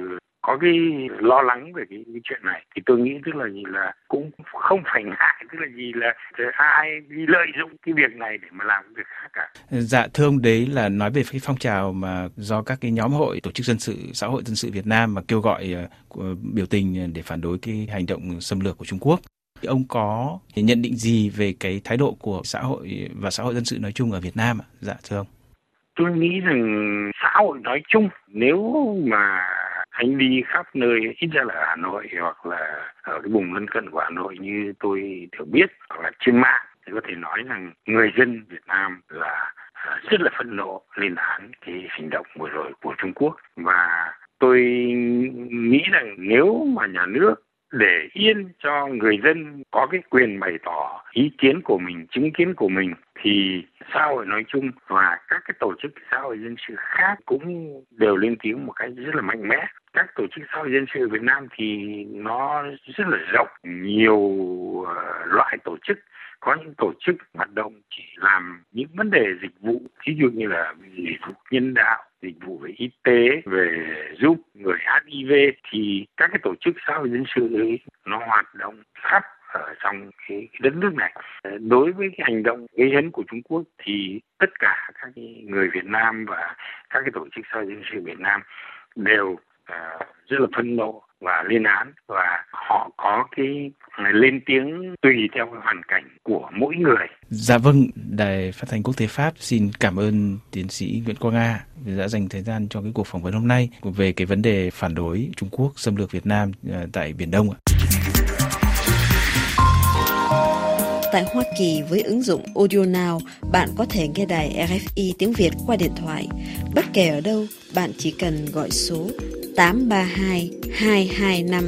có cái lo lắng về cái chuyện này thì tôi nghĩ tức là gì là cũng không phải ngại, tức là gì là ai đi lợi dụng cái việc này để mà làm việc khác cả. Dạ thưa ông, đấy là nói về cái phong trào mà do các cái nhóm hội tổ chức dân sự xã hội dân sự Việt Nam mà kêu gọi biểu tình để phản đối cái hành động xâm lược của Trung Quốc. Ông có nhận định gì về cái thái độ của xã hội và xã hội dân sự nói chung ở Việt Nam ạ? Dạ thưa ông. Tôi nghĩ rằng xã hội nói chung, nếu mà anh đi khắp nơi, ít ra là ở Hà Nội hoặc là ở cái vùng lân cận của Hà Nội như tôi được biết, hoặc là trên mạng, thì có thể nói rằng người dân Việt Nam là rất là phẫn nộ lên án cái hành động vừa rồi của Trung Quốc. Và tôi nghĩ rằng nếu mà nhà nước để yên cho người dân có cái quyền bày tỏ ý kiến của mình, chứng kiến của mình, thì xã hội nói chung và các cái tổ chức xã hội dân sự khác cũng đều lên tiếng một cách rất là mạnh mẽ. Các tổ chức xã hội dân sự Việt Nam thì nó rất là rộng, nhiều loại tổ chức. Có những tổ chức hoạt động chỉ làm những vấn đề dịch vụ, ví dụ như là dịch vụ nhân đạo, dịch vụ về y tế, về giúp người HIV, thì các cái tổ chức xã hội dân sự ấy nó hoạt động khắp ở trong cái đất nước này. Đối với cái hành động gây hấn của Trung Quốc thì tất cả các người Việt Nam và các cái tổ chức xã hội dân sự Việt Nam đều rất là phẫn nộ và lên án, và họ có cái lên tiếng tùy theo cái hoàn cảnh của mỗi người. Dạ vâng, Đài Phát thanh Quốc tế Pháp xin cảm ơn tiến sĩ Nguyễn Quang A đã dành thời gian cho cái cuộc phỏng vấn hôm nay về cái vấn đề phản đối Trung Quốc xâm lược Việt Nam tại Biển Đông. Tại Hoa Kỳ với ứng dụng Audio Now, bạn có thể nghe đài RFI tiếng Việt qua điện thoại. Bất kể ở đâu, bạn chỉ cần gọi số 832 225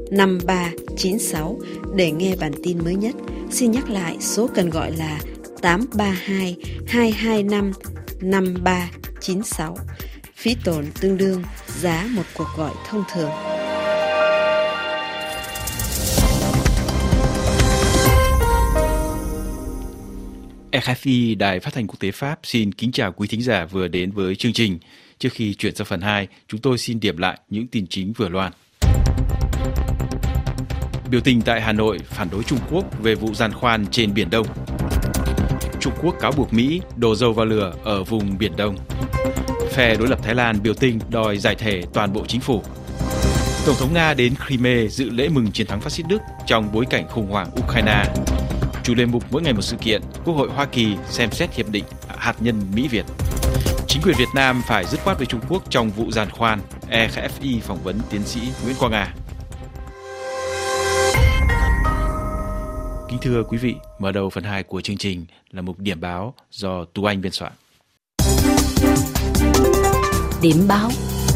5396 để nghe bản tin mới nhất. Xin nhắc lại, số cần gọi là 832 225 5396. Phí tổn tương đương giá một cuộc gọi thông thường. RFI, Đài Phát thanh Quốc tế Pháp xin kính chào quý thính giả vừa đến với chương trình. Trước khi chuyển sang phần 2, chúng tôi xin điểm lại những tin chính vừa loan. Biểu tình tại Hà Nội phản đối Trung Quốc về vụ giàn khoan trên Biển Đông. Trung Quốc cáo buộc Mỹ đổ dầu vào lửa ở vùng Biển Đông. Phe đối lập Thái Lan biểu tình đòi giải thể toàn bộ chính phủ. Tổng thống Nga đến Crimea dự lễ mừng chiến thắng phát xít Đức trong bối cảnh khủng hoảng Ukraine. Chủ đề mục mỗi ngày một sự kiện, Quốc hội Hoa Kỳ xem xét hiệp định hạt nhân Mỹ-Việt. Chính quyền Việt Nam phải dứt khoát với Trung Quốc trong vụ giàn khoan. RFI phỏng vấn tiến sĩ Nguyễn Quang A. Kính thưa quý vị, mở đầu phần 2 của chương trình là mục điểm báo do Tú Anh biên soạn. Điểm báo.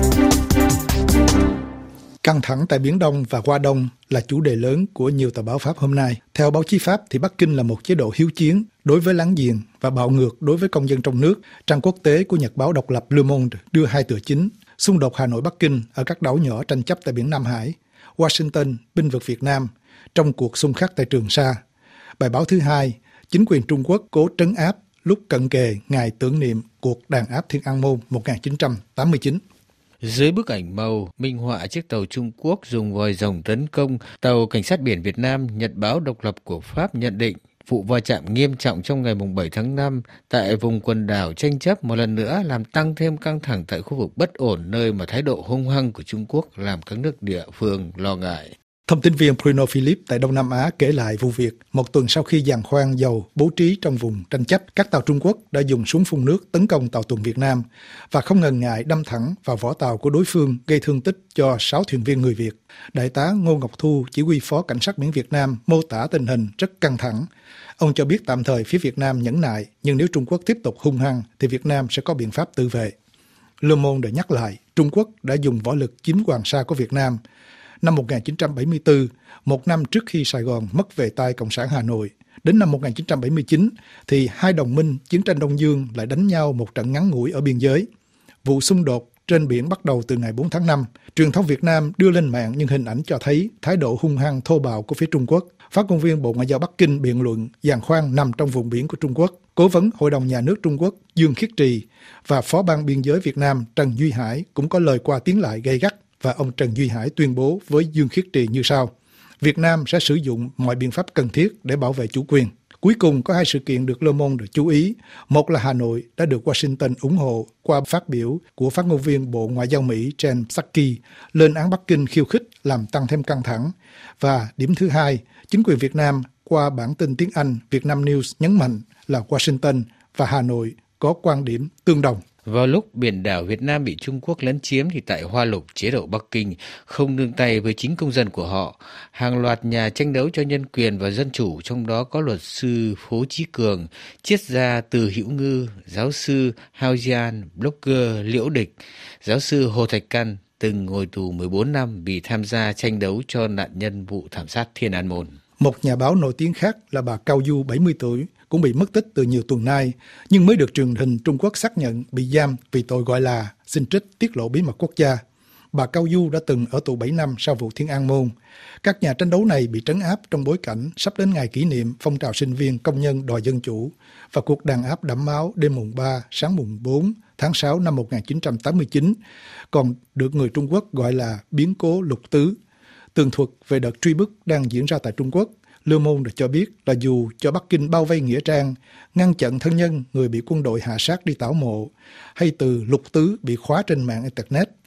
Căng thẳng tại Biển Đông và Hoa Đông là chủ đề lớn của nhiều tờ báo Pháp hôm nay. Theo báo chí Pháp thì Bắc Kinh là một chế độ hiếu chiến đối với láng giềng và bạo ngược đối với công dân trong nước. Trang quốc tế của nhật báo độc lập Le Monde đưa 2 tựa chính: xung đột Hà Nội-Bắc Kinh ở các đảo nhỏ tranh chấp tại biển Nam Hải, Washington binh vực Việt Nam trong cuộc xung khắc tại Trường Sa. Bài báo thứ 2, chính quyền Trung Quốc cố trấn áp lúc cận kề ngày tưởng niệm cuộc đàn áp Thiên An Môn 1989. Dưới bức ảnh màu minh họa chiếc tàu Trung Quốc dùng vòi rồng tấn công tàu cảnh sát biển Việt Nam, nhật báo độc lập của Pháp nhận định vụ va chạm nghiêm trọng trong ngày 7 tháng 5 tại vùng quần đảo tranh chấp một lần nữa làm tăng thêm căng thẳng tại khu vực bất ổn, nơi mà thái độ hung hăng của Trung Quốc làm các nước địa phương lo ngại. Thông tin viên Bruno Philippe tại Đông Nam Á kể lại vụ việc một tuần sau khi giàn khoan dầu bố trí trong vùng tranh chấp, các tàu Trung Quốc đã dùng súng phun nước tấn công tàu tuần Việt Nam và không ngần ngại đâm thẳng vào vỏ tàu của đối phương, gây thương tích cho 6 thuyền viên người Việt. Đại tá Ngô Ngọc Thu, chỉ huy phó cảnh sát biển Việt Nam, mô tả tình hình rất căng thẳng. Ông cho biết tạm thời phía Việt Nam nhẫn nại, nhưng nếu Trung Quốc tiếp tục hung hăng thì Việt Nam sẽ có biện pháp tự vệ. Le Monde đã nhắc lại, Trung Quốc đã dùng võ lực chiếm Hoàng Sa của Việt Nam. Năm 1974, một năm trước khi Sài Gòn mất về tay Cộng sản Hà Nội, đến năm 1979 thì hai đồng minh chiến tranh Đông Dương lại đánh nhau một trận ngắn ngủi ở biên giới. Vụ xung đột trên biển bắt đầu từ ngày 4 tháng 5. Truyền thông Việt Nam đưa lên mạng những hình ảnh cho thấy thái độ hung hăng thô bạo của phía Trung Quốc. Phát ngôn viên Bộ Ngoại giao Bắc Kinh biện luận giàn khoan nằm trong vùng biển của Trung Quốc. Cố vấn Hội đồng Nhà nước Trung Quốc Dương Khiết Trì và Phó ban biên giới Việt Nam Trần Duy Hải cũng có lời qua tiếng lại gay gắt, và ông Trần Duy Hải tuyên bố với Dương Khiết Trì như sau: Việt Nam sẽ sử dụng mọi biện pháp cần thiết để bảo vệ chủ quyền. Cuối cùng có 2 sự kiện được Le Monde chú ý. Một là Hà Nội đã được Washington ủng hộ qua phát biểu của phát ngôn viên Bộ Ngoại giao Mỹ Jen Psaki lên án Bắc Kinh khiêu khích làm tăng thêm căng thẳng. Và điểm thứ 2, chính quyền Việt Nam qua bản tin tiếng Anh Vietnam News nhấn mạnh là Washington và Hà Nội có quan điểm tương đồng. Vào lúc biển đảo Việt Nam bị Trung Quốc lấn chiếm thì tại Hoa Lục, chế độ Bắc Kinh không nương tay với chính công dân của họ. Hàng loạt nhà tranh đấu cho nhân quyền và dân chủ, trong đó có luật sư Phố Chí Cường, triết gia Từ Hữu Ngư, giáo sư Hao Jian, blogger Liễu Địch, giáo sư Hồ Thạch Căn từng ngồi tù 14 năm vì tham gia tranh đấu cho nạn nhân vụ thảm sát Thiên An Môn. Một nhà báo nổi tiếng khác là bà Cao Du, 70 tuổi, cũng bị mất tích từ nhiều tuần nay, nhưng mới được truyền hình Trung Quốc xác nhận bị giam vì tội gọi là xin trích tiết lộ bí mật quốc gia. Bà Cao Du đã từng ở tù 7 năm sau vụ Thiên An Môn. Các nhà tranh đấu này bị trấn áp trong bối cảnh sắp đến ngày kỷ niệm phong trào sinh viên công nhân đòi dân chủ và cuộc đàn áp đẫm máu đêm mùng 3, sáng mùng 4 tháng 6 năm 1989, còn được người Trung Quốc gọi là biến cố Lục Tứ. Tường thuật về đợt truy bức đang diễn ra tại Trung Quốc, Le Monde cho biết là dù cho Bắc Kinh bao vây nghĩa trang, ngăn chặn thân nhân người bị quân đội hạ sát đi tảo mộ, hay từ Lục Tứ bị khóa trên mạng Internet,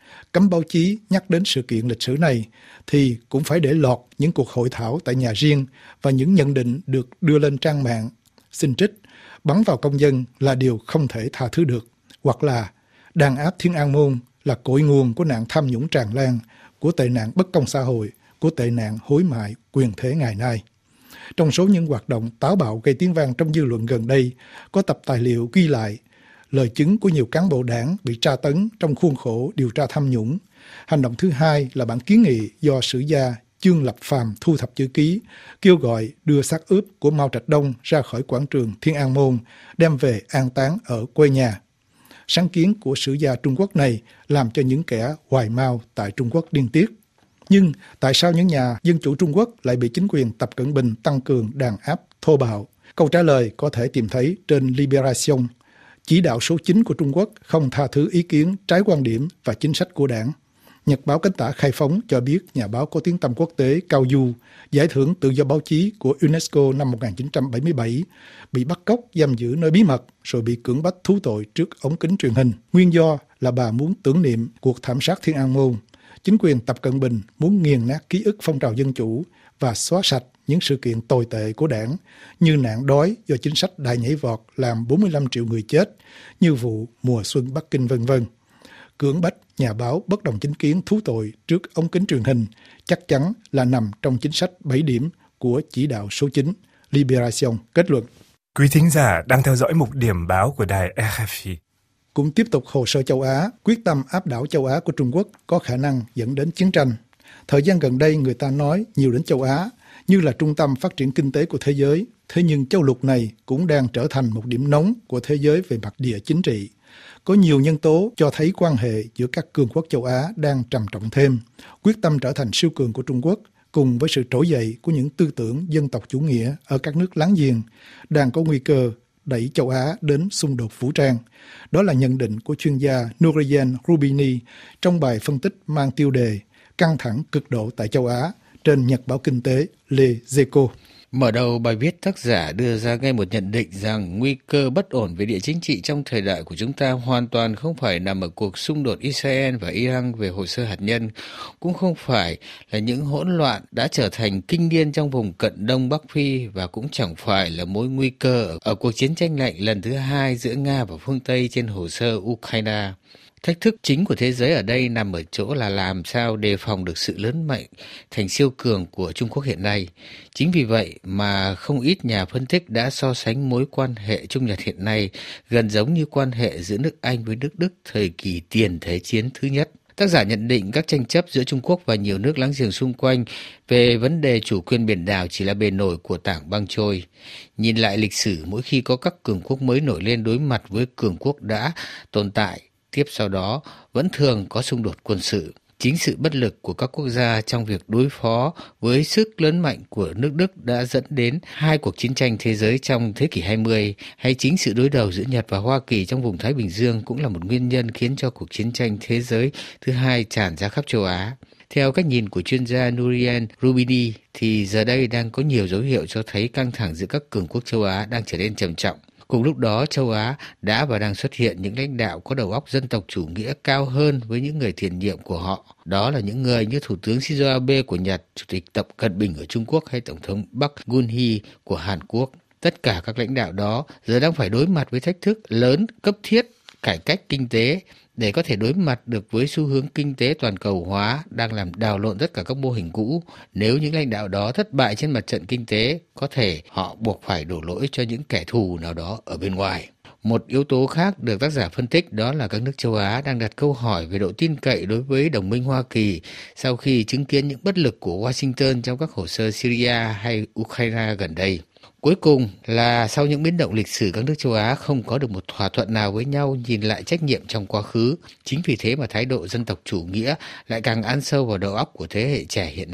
cấm báo chí nhắc đến sự kiện lịch sử này, thì cũng phải để lọt những cuộc hội thảo tại nhà riêng và những nhận định được đưa lên trang mạng. Xin trích, bắn vào công dân là điều không thể tha thứ được, hoặc là đàn áp Thiên An Môn là cội nguồn của nạn tham nhũng tràn lan, của tệ nạn bất công xã hội, của tệ nạn hối mại quyền thế ngày nay. Trong số những hoạt động táo bạo gây tiếng vang trong dư luận gần đây, có tập tài liệu ghi lại lời chứng của nhiều cán bộ đảng bị tra tấn trong khuôn khổ điều tra tham nhũng. Hành động thứ hai là bản kiến nghị do sử gia Chương Lập Phàm thu thập chữ ký, kêu gọi đưa xác ướp của Mao Trạch Đông ra khỏi quảng trường Thiên An Môn, đem về an táng ở quê nhà. Sáng kiến của sử gia Trung Quốc này làm cho những kẻ hoài Mao tại Trung Quốc điên tiết. Nhưng tại sao những nhà dân chủ Trung Quốc lại bị chính quyền Tập Cận Bình tăng cường đàn áp thô bạo? Câu trả lời có thể tìm thấy trên Libération. Chỉ đạo số 9 của Trung Quốc không tha thứ ý kiến trái quan điểm và chính sách của đảng. Nhật báo Cánh Tả Khai Phóng cho biết nhà báo có tiếng tăm quốc tế Cao Du, giải thưởng tự do báo chí của UNESCO năm 1977, bị bắt cóc giam giữ nơi bí mật rồi bị cưỡng bách thú tội trước ống kính truyền hình. Nguyên do là bà muốn tưởng niệm cuộc thảm sát Thiên An Môn. Chính quyền Tập Cận Bình muốn nghiền nát ký ức phong trào dân chủ và xóa sạch những sự kiện tồi tệ của đảng, như nạn đói do chính sách đại nhảy vọt làm 45 triệu người chết, như vụ mùa xuân Bắc Kinh v.v. Cưỡng bách nhà báo bất đồng chính kiến thú tội trước ống kính truyền hình chắc chắn là nằm trong chính sách 7 điểm của chỉ đạo số 9. Libération kết luận. Quý thính giả đang theo dõi mục điểm báo của đài RFI. Cũng tiếp tục hồ sơ châu Á, quyết tâm áp đảo châu Á của Trung Quốc có khả năng dẫn đến chiến tranh. Thời gian gần đây người ta nói nhiều đến châu Á như là trung tâm phát triển kinh tế của thế giới. Thế nhưng châu lục này cũng đang trở thành một điểm nóng của thế giới về mặt địa chính trị. Có nhiều nhân tố cho thấy quan hệ giữa các cường quốc châu Á đang trầm trọng thêm. Quyết tâm trở thành siêu cường của Trung Quốc cùng với sự trỗi dậy của những tư tưởng dân tộc chủ nghĩa ở các nước láng giềng đang có nguy cơ đẩy châu Á đến xung đột vũ trang. Đó là nhận định của chuyên gia Nurian Rubini trong bài phân tích mang tiêu đề Căng thẳng cực độ tại châu Á trên Nhật báo Kinh tế Les Echos. Mở đầu bài viết, tác giả đưa ra ngay một nhận định rằng nguy cơ bất ổn về địa chính trị trong thời đại của chúng ta hoàn toàn không phải nằm ở cuộc xung đột Israel và Iran về hồ sơ hạt nhân, cũng không phải là những hỗn loạn đã trở thành kinh niên trong vùng cận Đông Bắc Phi và cũng chẳng phải là mối nguy cơ ở cuộc chiến tranh lạnh lần thứ hai giữa Nga và phương Tây trên hồ sơ Ukraine. Thách thức chính của thế giới ở đây nằm ở chỗ là làm sao đề phòng được sự lớn mạnh thành siêu cường của Trung Quốc hiện nay. Chính vì vậy mà không ít nhà phân tích đã so sánh mối quan hệ Trung Nhật hiện nay gần giống như quan hệ giữa nước Anh với nước Đức thời kỳ tiền Thế chiến thứ nhất. Tác giả nhận định các tranh chấp giữa Trung Quốc và nhiều nước láng giềng xung quanh về vấn đề chủ quyền biển đảo chỉ là bề nổi của tảng băng trôi. Nhìn lại lịch sử, mỗi khi có các cường quốc mới nổi lên đối mặt với cường quốc đã tồn tại, tiếp sau đó vẫn thường có xung đột quân sự. Chính sự bất lực của các quốc gia trong việc đối phó với sức lớn mạnh của nước Đức đã dẫn đến hai cuộc chiến tranh thế giới trong thế kỷ 20, hay chính sự đối đầu giữa Nhật và Hoa Kỳ trong vùng Thái Bình Dương cũng là một nguyên nhân khiến cho cuộc chiến tranh thế giới thứ hai tràn ra khắp châu Á. Theo cách nhìn của chuyên gia Nurian Rubini thì giờ đây đang có nhiều dấu hiệu cho thấy căng thẳng giữa các cường quốc châu Á đang trở nên trầm trọng. Cùng lúc đó, châu Á đã và đang xuất hiện những lãnh đạo có đầu óc dân tộc chủ nghĩa cao hơn với những người tiền nhiệm của họ. Đó là những người như Thủ tướng Shinzo Abe của Nhật, Chủ tịch Tập Cận Bình ở Trung Quốc hay Tổng thống Park Geun-hye của Hàn Quốc. Tất cả các lãnh đạo đó giờ đang phải đối mặt với thách thức lớn, cấp thiết, cải cách kinh tế để có thể đối mặt được với xu hướng kinh tế toàn cầu hóa đang làm đảo lộn tất cả các mô hình cũ. Nếu những lãnh đạo đó thất bại trên mặt trận kinh tế, có thể họ buộc phải đổ lỗi cho những kẻ thù nào đó ở bên ngoài. Một yếu tố khác được tác giả phân tích đó là các nước châu Á đang đặt câu hỏi về độ tin cậy đối với đồng minh Hoa Kỳ sau khi chứng kiến những bất lực của Washington trong các hồ sơ Syria hay Ukraine gần đây. Cuối cùng là sau những biến động lịch sử, các nước châu Á không có được một thỏa thuận nào với nhau nhìn lại trách nhiệm trong quá khứ. Chính vì thế mà thái độ dân tộc chủ nghĩa lại càng ăn sâu vào đầu óc của thế hệ trẻ hiện nay.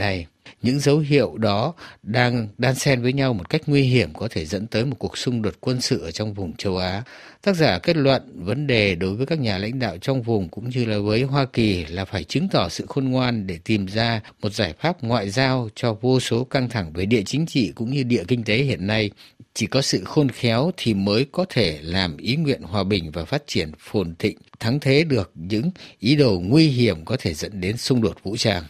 Những dấu hiệu đó đang đan xen với nhau một cách nguy hiểm, có thể dẫn tới một cuộc xung đột quân sự ở trong vùng châu Á. Tác giả kết luận vấn đề đối với các nhà lãnh đạo trong vùng cũng như là với Hoa Kỳ là phải chứng tỏ sự khôn ngoan để tìm ra một giải pháp ngoại giao cho vô số căng thẳng về địa chính trị cũng như địa kinh tế hiện nay. Chỉ có sự khôn khéo thì mới có thể làm ý nguyện hòa bình và phát triển phồn thịnh thắng thế được những ý đồ nguy hiểm có thể dẫn đến xung đột vũ trang.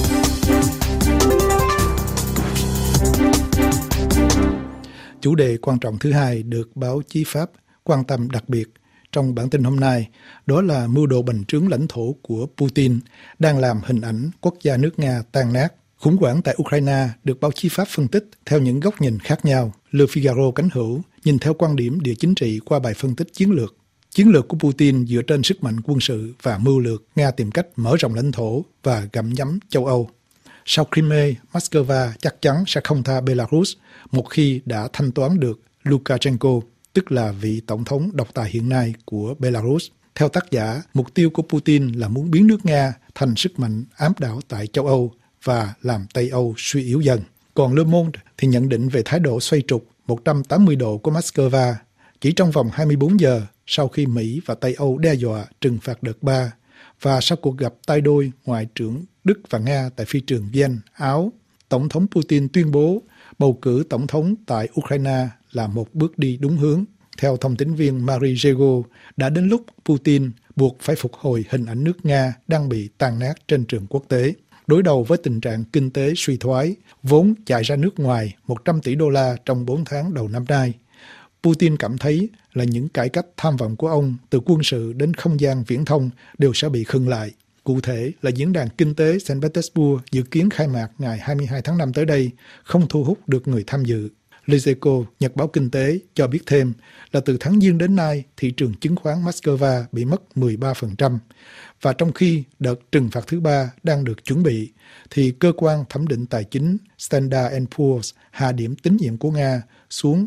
Chủ đề quan trọng thứ hai được báo chí Pháp quan tâm đặc biệt trong bản tin hôm nay, đó là mưu đồ bành trướng lãnh thổ của Putin đang làm hình ảnh quốc gia nước Nga tan nát. Khủng hoảng tại Ukraine được báo chí Pháp phân tích theo những góc nhìn khác nhau. Le Figaro cánh hữu nhìn theo quan điểm địa chính trị qua bài phân tích chiến lược. Chiến lược của Putin dựa trên sức mạnh quân sự và mưu lược, Nga tìm cách mở rộng lãnh thổ và gặm nhấm châu Âu. Sau Crimea, Moscow chắc chắn sẽ không tha Belarus một khi đã thanh toán được Lukashenko, tức là vị tổng thống độc tài hiện nay của Belarus. Theo tác giả, mục tiêu của Putin là muốn biến nước Nga thành sức mạnh áp đảo tại châu Âu và làm Tây Âu suy yếu dần. Còn Le Monde thì nhận định về thái độ xoay trục 180 độ của Moscow chỉ trong vòng 24 giờ sau khi Mỹ và Tây Âu đe dọa trừng phạt đợt 3 và sau cuộc gặp tay đôi Ngoại trưởng Đức và Nga tại phi trường Vienna, Áo. Tổng thống Putin tuyên bố bầu cử tổng thống tại Ukraine là một bước đi đúng hướng. Theo thông tín viên Marie Jego, đã đến lúc Putin buộc phải phục hồi hình ảnh nước Nga đang bị tàn nát trên trường quốc tế. Đối đầu với tình trạng kinh tế suy thoái, vốn chạy ra nước ngoài 100 tỷ đô la trong 4 tháng đầu năm nay, Putin cảm thấy là những cải cách tham vọng của ông từ quân sự đến không gian viễn thông đều sẽ bị khựng lại. Cụ thể là diễn đàn kinh tế Saint Petersburg dự kiến khai mạc ngày 22 tháng 5 tới đây không thu hút được người tham dự. Lizeko, nhật báo kinh tế, cho biết thêm là từ tháng Giêng đến nay, thị trường chứng khoán Moscow bị mất 13%. Và trong khi đợt trừng phạt thứ 3 đang được chuẩn bị, thì cơ quan thẩm định tài chính Standard & Poor's hạ điểm tín nhiệm của Nga xuống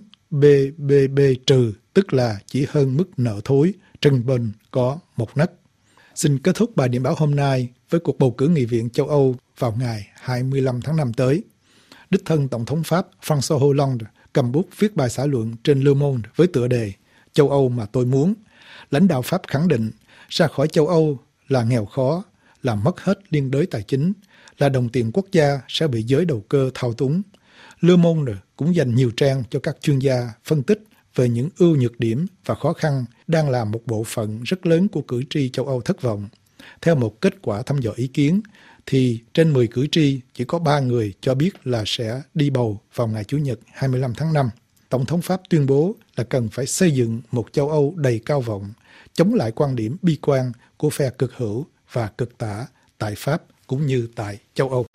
BBB-, tức là chỉ hơn mức nợ thối, trần bền có một nấc. Xin kết thúc bài điểm báo hôm nay với cuộc bầu cử Nghị viện châu Âu vào ngày 25 tháng 5 tới. Đích thân Tổng thống Pháp François Hollande cầm bút viết bài xã luận trên Le Monde với tựa đề Châu Âu mà tôi muốn. Lãnh đạo Pháp khẳng định ra khỏi châu Âu là nghèo khó, là mất hết liên đới tài chính, là đồng tiền quốc gia sẽ bị giới đầu cơ thao túng. Le Monde cũng dành nhiều trang cho các chuyên gia phân tích về những ưu nhược điểm và khó khăn đang làm một bộ phận rất lớn của cử tri châu Âu thất vọng. Theo một kết quả thăm dò ý kiến, thì trên 10 cử tri chỉ có 3 người cho biết là sẽ đi bầu vào ngày Chủ nhật 25 tháng 5. Tổng thống Pháp tuyên bố là cần phải xây dựng một châu Âu đầy cao vọng, chống lại quan điểm bi quan của phe cực hữu và cực tả tại Pháp cũng như tại châu Âu.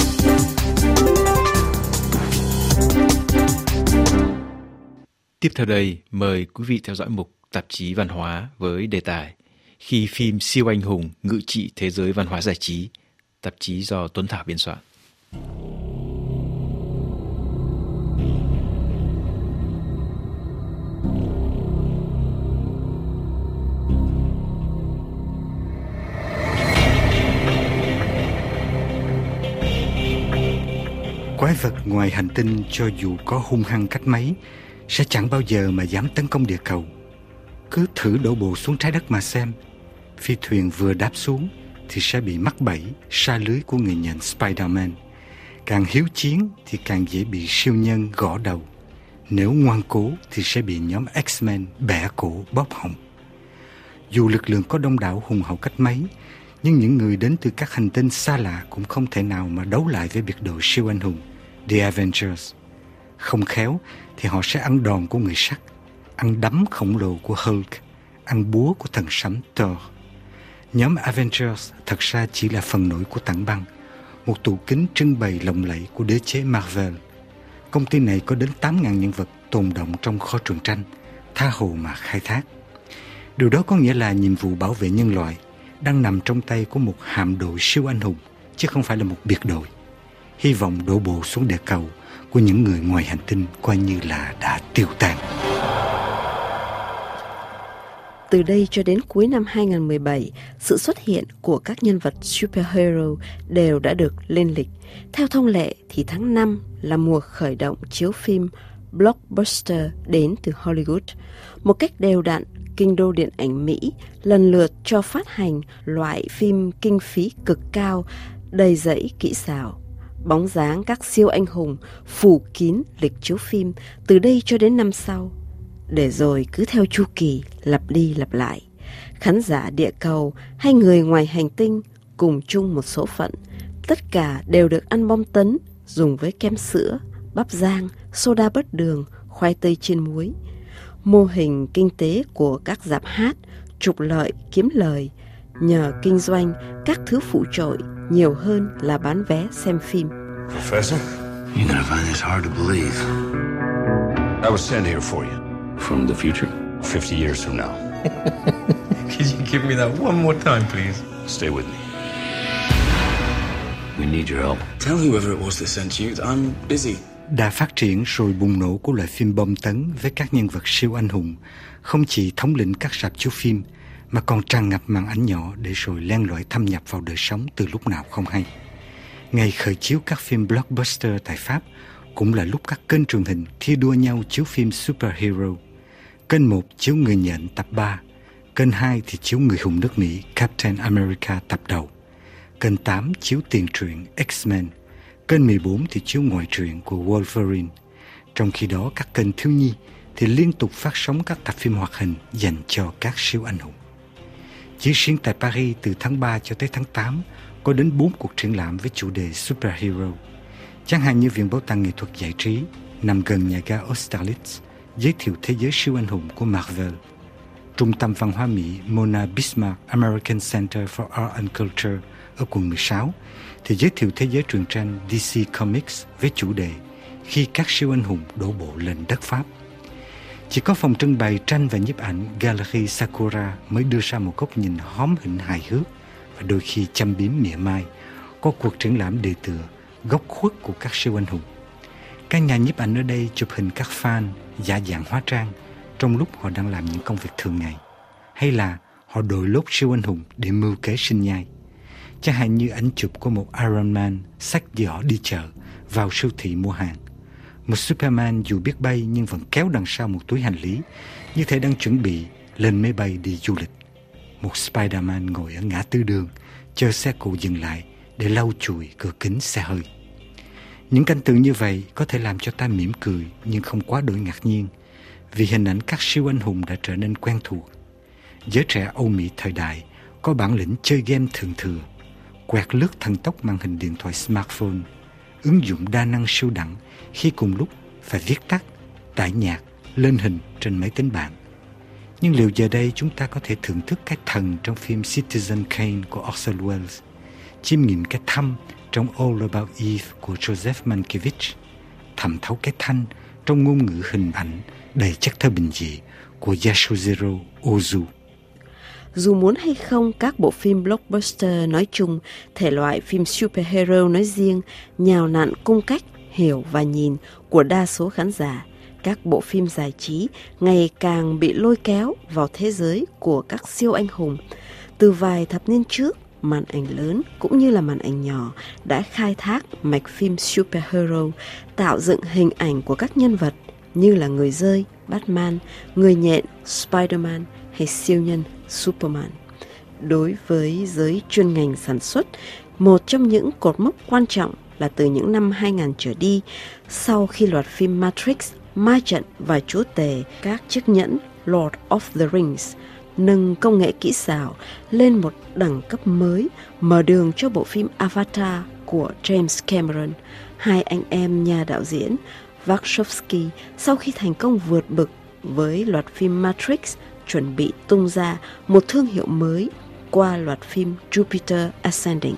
Tiếp theo đây, mời quý vị theo dõi mục Tạp chí Văn hóa với đề tài Khi phim siêu anh hùng ngự trị thế giới văn hóa giải trí, tạp chí do Tuấn Thảo biên soạn. Quái vật ngoài hành tinh cho dù có hung hăng cách mấy sẽ chẳng bao giờ mà dám tấn công địa cầu. Cứ thử đổ bộ xuống trái đất mà xem. Phi thuyền vừa đáp xuống thì sẽ bị mắc bẫy, sa lưới của người nhận Spider-Man. Càng hiếu chiến thì càng dễ bị siêu nhân gõ đầu. Nếu ngoan cố thì sẽ bị nhóm X-Men bẻ cổ bóp họng. Dù lực lượng có đông đảo hùng hậu cách mấy, nhưng những người đến từ các hành tinh xa lạ cũng không thể nào mà đấu lại với biệt đội siêu anh hùng The Avengers. Không khéo thì họ sẽ ăn đòn của người sắt, ăn đấm khổng lồ của Hulk, ăn búa của thần sấm Thor. Nhóm Avengers thật ra chỉ là phần nổi của tảng băng, một tủ kính trưng bày lộng lẫy của đế chế Marvel. Công ty này có đến 8.000 nhân vật tồn động trong kho truyện tranh, tha hồ mà khai thác. Điều đó có nghĩa là nhiệm vụ bảo vệ nhân loại đang nằm trong tay của một hạm đội siêu anh hùng, chứ không phải là một biệt đội. Hy vọng đổ bộ xuống địa cầu của những người ngoài hành tinh coi như là đã tiêu tan. Từ đây cho đến cuối năm 2017, sự xuất hiện của các nhân vật superhero đều đã được lên lịch. Theo thông lệ thì tháng 5 là mùa khởi động chiếu phim blockbuster đến từ Hollywood. Một cách đều đặn, kinh đô điện ảnh Mỹ lần lượt cho phát hành loại phim kinh phí cực cao, đầy dẫy kỹ xảo. Bóng dáng các siêu anh hùng phủ kín lịch chiếu phim từ đây cho đến năm sau, để rồi cứ theo chu kỳ lặp đi lặp lại. Khán giả địa cầu hay người ngoài hành tinh cùng chung một số phận, tất cả đều được ăn bom tấn dùng với kem sữa, bắp rang, soda bớt đường, khoai tây chiên muối. Mô hình kinh tế của các rạp hát trục lợi kiếm lời nhờ kinh doanh các thứ phụ trội nhiều hơn là bán vé xem phim. Professor, you're gonna find this hard to believe. I was sent here for you. From the future? 50 years from now. Could you give me that one more time, please? Stay with me. We need your help. Tell whoever it was that sent you that I'm busy. Đã phát triển rồi bùng nổ của loại phim bom tấn với các nhân vật siêu anh hùng không chỉ thống lĩnh các rạp chiếu phim mà còn tràn ngập màn ảnh nhỏ để rồi len lỏi thâm nhập vào đời sống từ lúc nào không hay. Ngày khởi chiếu các phim blockbuster tại Pháp cũng là lúc các kênh truyền hình thi đua nhau chiếu phim superhero. Kênh 1 chiếu Người Nhện tập 3, kênh 2 thì chiếu Người hùng nước Mỹ Captain America tập đầu, kênh 8 chiếu tiền truyện X-Men, kênh 14 thì chiếu ngoại truyện của Wolverine. Trong khi đó các kênh thiếu nhi thì liên tục phát sóng các tập phim hoạt hình dành cho các siêu anh hùng. Chỉ riêng tại Paris từ tháng 3 cho tới tháng 8 có đến 4 cuộc triển lãm với chủ đề superhero. Chẳng hạn như Viện Bảo tàng Nghệ thuật Giải trí nằm gần nhà ga Austerlitz giới thiệu thế giới siêu anh hùng của Marvel. Trung tâm văn hóa Mỹ Mona Bismarck American Center for Art and Culture ở quận 16 thì giới thiệu thế giới truyện tranh DC Comics với chủ đề Khi các siêu anh hùng đổ bộ lên đất Pháp. Chỉ có phòng trưng bày tranh và nhiếp ảnh Gallery Sakura mới đưa ra một góc nhìn hóm hỉnh hài hước và đôi khi châm biếm mỉa mai, có cuộc triển lãm đề tựa Góc khuất của các siêu anh hùng. Các nhà nhiếp ảnh ở đây chụp hình các fan giả dạng hóa trang trong lúc họ đang làm những công việc thường ngày, hay là họ đội lốt siêu anh hùng để mưu kế sinh nhai. Chẳng hạn như ảnh chụp của một Iron Man xách giỏ đi chợ, vào siêu thị mua hàng. Một Superman dù biết bay nhưng vẫn kéo đằng sau một túi hành lý, như thể đang chuẩn bị lên máy bay đi du lịch. Một Spider-Man ngồi ở ngã tư đường, chờ xe cộ dừng lại để lau chùi cửa kính xe hơi. Những cảnh tượng như vậy có thể làm cho ta mỉm cười nhưng không quá đỗi ngạc nhiên, vì hình ảnh các siêu anh hùng đã trở nên quen thuộc. Giới trẻ Âu Mỹ thời đại có bản lĩnh chơi game thượng thừa, quẹt lướt thần tốc màn hình điện thoại smartphone, ứng dụng đa năng siêu đẳng khi cùng lúc phải viết tắt, tải nhạc, lên hình trên máy tính bảng. Nhưng liệu giờ đây chúng ta có thể thưởng thức cái thần trong phim Citizen Kane của Orson Welles, chiêm nghiệm cái thâm trong All About Eve của Joseph Mankiewicz, thẩm thấu cái thanh trong ngôn ngữ hình ảnh đầy chất thơ bình dị của Yasujiro Ozu. Dù muốn hay không, các bộ phim blockbuster nói chung, thể loại phim superhero nói riêng, nhào nặn cung cách hiểu và nhìn của đa số khán giả. Các bộ phim giải trí ngày càng bị lôi kéo vào thế giới của các siêu anh hùng. Từ vài thập niên trước, màn ảnh lớn cũng như là màn ảnh nhỏ đã khai thác mạch phim superhero, tạo dựng hình ảnh của các nhân vật như là người dơi, Batman, người nhện, Spider-Man hay siêu nhân Superman. Đối với giới chuyên ngành sản xuất, một trong những cột mốc quan trọng là từ những năm 2000 trở đi, sau khi loạt phim Matrix, ma trận và chúa tể các chiếc nhẫn Lord of the Rings nâng công nghệ kỹ xảo lên một đẳng cấp mới, mở đường cho bộ phim Avatar của James Cameron. Hai anh em nhà đạo diễn Wachowski sau khi thành công vượt bực với loạt phim Matrix chuẩn bị tung ra một thương hiệu mới qua loạt phim Jupiter Ascending.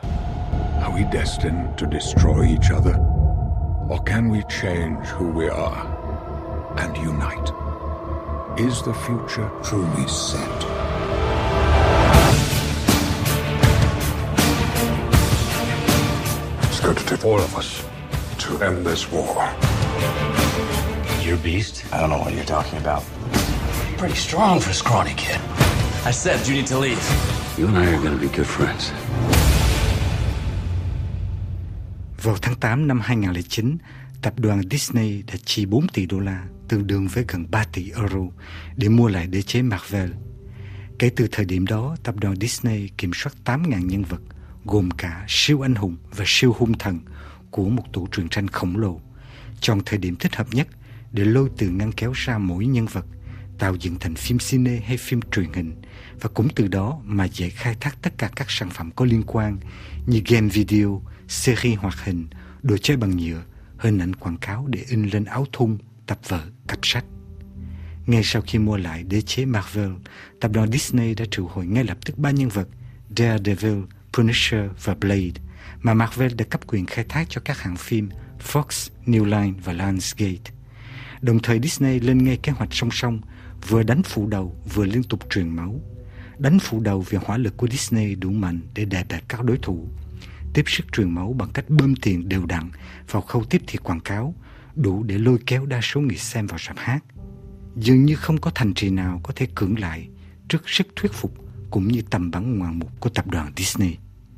Are we destined to destroy each other? Or can we change who we are and unite? Is the future truly set? It's going to take all of us to end this war. You're a beast? I don't know what you're talking about. pretty strong for a scrawny kid. I said you need to leave. You and I are going to be good friends. Vào tháng 8 năm 2009, tập đoàn Disney đã chi 4 tỷ đô la, tương đương với gần 3 tỷ euro, để mua lại đế chế Marvel. Kể từ thời điểm đó, tập đoàn Disney kiểm soát 8.000 nhân vật, gồm cả siêu anh hùng và siêu hung thần của một tủ truyện tranh khổng lồ, chọn thời điểm thích hợp nhất để lôi từ ngăn kéo ra mỗi nhân vật, tạo dựng thành phim cine hay phim truyền hình, và cũng từ đó mà dễ khai thác tất cả các sản phẩm có liên quan như game video, series hoạt hình, đồ chơi bằng nhựa, hình ảnh quảng cáo để in lên áo thun, tập vở, cặp sách. Ngay sau khi mua lại đế chế Marvel, tập đoàn Disney đã triệu hồi ngay lập tức 3 nhân vật Daredevil, Punisher và Blade mà Marvel đã cấp quyền khai thác cho các hãng phim Fox, New Line và Lionsgate. Đồng thời Disney lên ngay kế hoạch song song, vừa đánh phủ đầu vừa liên tục truyền máu. Đánh phủ đầu vì hỏa lực của Disney đủ mạnh để đè bẹp các đối thủ. Tiếp sức truyền máu bằng cách bơm tiền đều đặn vào khâu tiếp thị quảng cáo, đủ để lôi kéo đa số người xem vào rạp hát. Dường như không có thành trì nào có thể cưỡng lại trước sức thuyết phục cũng như tầm bắn ngoạn mục của tập đoàn Disney.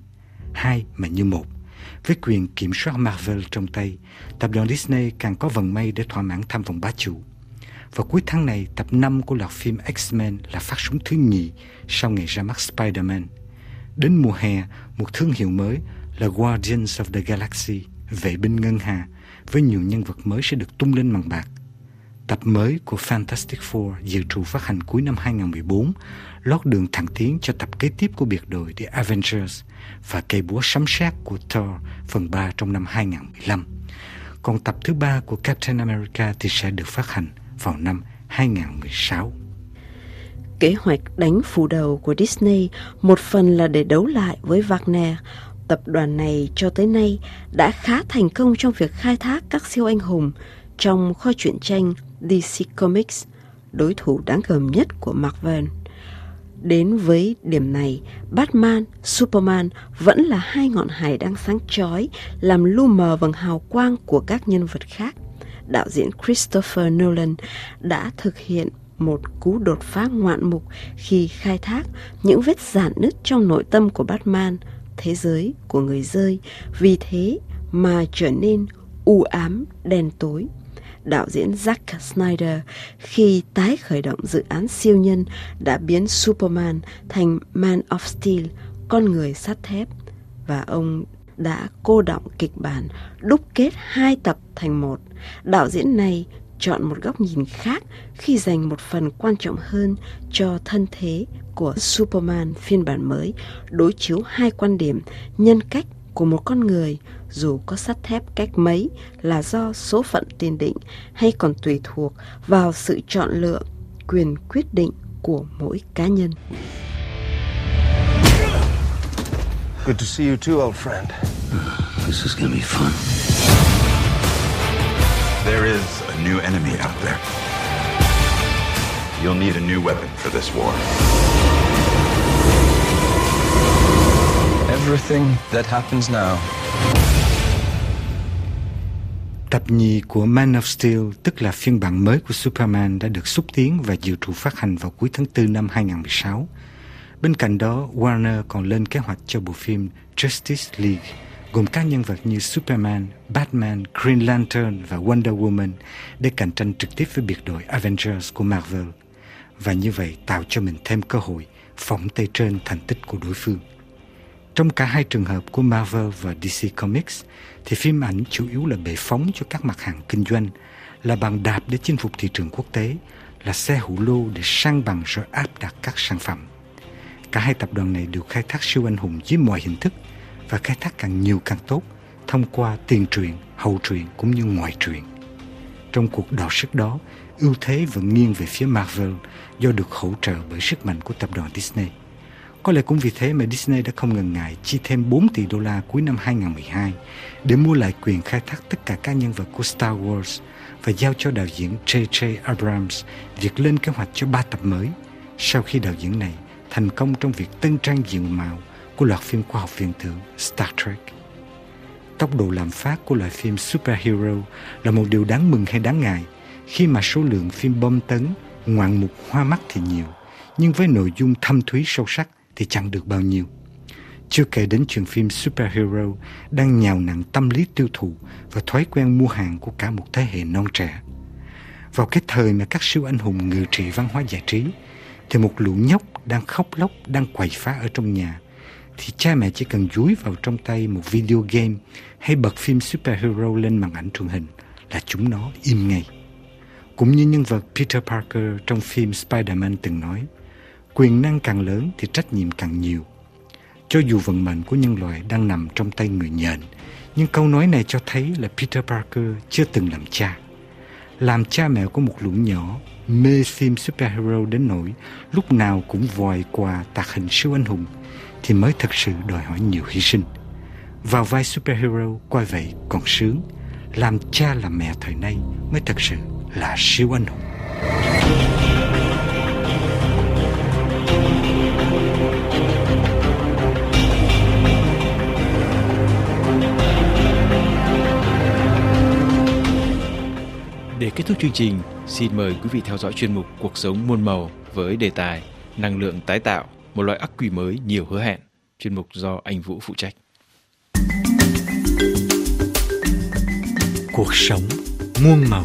Hai mà như một. Với quyền kiểm soát Marvel trong tay, tập đoàn Disney càng có vận may để thỏa mãn tham vọng bá chủ. Vào cuối tháng này, tập 5 của loạt phim X-Men là phát súng thứ nhì sau ngày ra mắt Spider-Man. Đến mùa hè, một thương hiệu mới là Guardians of the Galaxy, vệ binh ngân hà, với nhiều nhân vật mới sẽ được tung lên màn bạc. Tập mới của Fantastic Four dự trù phát hành cuối năm 2014, lót đường thẳng tiến cho tập kế tiếp của biệt đội The Avengers và cây búa sấm sét của Thor phần 3 trong năm 2015. Còn tập thứ 3 của Captain America thì sẽ được phát hành vào năm 2016. Kế hoạch đánh phủ đầu của Disney một phần là để đấu lại với Warner. Tập đoàn này cho tới nay đã khá thành công trong việc khai thác các siêu anh hùng trong kho truyện tranh DC Comics, đối thủ đáng gờm nhất của Marvel. Đến với điểm này, Batman, Superman vẫn là hai ngọn hải đang sáng chói, làm lu mờ vầng hào quang của các nhân vật khác. Đạo diễn Christopher Nolan đã thực hiện một cú đột phá ngoạn mục khi khai thác những vết rạn nứt trong nội tâm của Batman, thế giới của người dơi, vì thế mà trở nên u ám, đen tối. Đạo diễn Zack Snyder khi tái khởi động dự án siêu nhân đã biến Superman thành Man of Steel, con người sắt thép, và ông đã cô đọng kịch bản đúc kết 2 tập thành một. Đạo diễn này chọn một góc nhìn khác khi dành một phần quan trọng hơn cho thân thế của Superman phiên bản mới, đối chiếu 2 quan điểm nhân cách của một con người, dù có sắt thép cách mấy là do số phận tiền định hay còn tùy thuộc vào sự chọn lựa, quyền quyết định của mỗi cá nhân. Good to see you too, old friend. This is gonna be fun. There is a new enemy out there. You'll need a new weapon for this war. Everything that happens now. Tập nhì của Man of Steel, tức là phiên bản mới của Superman, đã được xúc tiến và dự trù phát hành vào cuối tháng 4 năm 2016. Bên cạnh đó, Warner còn lên kế hoạch cho bộ phim Justice League, gồm các nhân vật như Superman, Batman, Green Lantern và Wonder Woman để cạnh tranh trực tiếp với biệt đội Avengers của Marvel, và như vậy tạo cho mình thêm cơ hội phỏng tay trên thành tích của đối phương. Trong cả hai trường hợp của Marvel và DC Comics thì phim ảnh chủ yếu là bệ phóng cho các mặt hàng kinh doanh, là bàn đạp để chinh phục thị trường quốc tế, là xe hủ lô để sang bằng rồi áp đặt các sản phẩm. Cả hai tập đoàn này đều khai thác siêu anh hùng dưới mọi hình thức, và khai thác càng nhiều càng tốt thông qua tiền truyện, hậu truyện cũng như ngoại truyện. Trong cuộc đọ sức đó, ưu thế vẫn nghiêng về phía Marvel do được hỗ trợ bởi sức mạnh của tập đoàn Disney. Có lẽ cũng vì thế mà Disney đã không ngần ngại chi thêm 4 tỷ đô la cuối năm 2012 để mua lại quyền khai thác tất cả các nhân vật của Star Wars và giao cho đạo diễn J.J. Abrams việc lên kế hoạch cho 3 tập mới, sau khi đạo diễn này thành công trong việc tân trang diện mạo của loạt phim khoa học viễn tưởng Star Trek. Tốc độ lạm phát của loại phim superhero là một điều đáng mừng hay đáng ngại khi mà số lượng phim bom tấn Ngoạn mục hoa mắt thì nhiều, nhưng với nội dung thâm thúy sâu sắc thì chẳng được bao nhiêu. Chưa kể đến chuyện phim superhero đang nhào nặn tâm lý tiêu thụ và thói quen mua hàng của cả một thế hệ non trẻ. Vào cái thời mà các siêu anh hùng ngự trị văn hóa giải trí, thì một lũ nhóc đang khóc lóc, đang quậy phá ở trong nhà, thì cha mẹ chỉ cần dúi vào trong tay một video game hay bật phim superhero lên màn ảnh truyền hình là chúng nó im ngay. Cũng như nhân vật Peter Parker trong phim Spider-Man từng nói, quyền năng càng lớn thì trách nhiệm càng nhiều. Cho dù vận mệnh của nhân loại đang nằm trong tay người nhện, nhưng câu nói này cho thấy là Peter Parker chưa từng làm cha. Làm cha mẹ của một lũ nhỏ mê phim superhero đến nỗi lúc nào cũng vòi quà tạc hình siêu anh hùng thì mới thực sự đòi hỏi nhiều hy sinh. Vào vai superhero coi vậy còn sướng, làm cha làm mẹ thời nay mới thực sự là siêu anh hùng. Để kết thúc chương trình, xin mời quý vị theo dõi chuyên mục Cuộc sống muôn màu với đề tài năng lượng tái tạo, một loại ắc quy mới nhiều hứa hẹn. Chuyên mục do anh Vũ phụ trách. Cuộc sống muôn màu.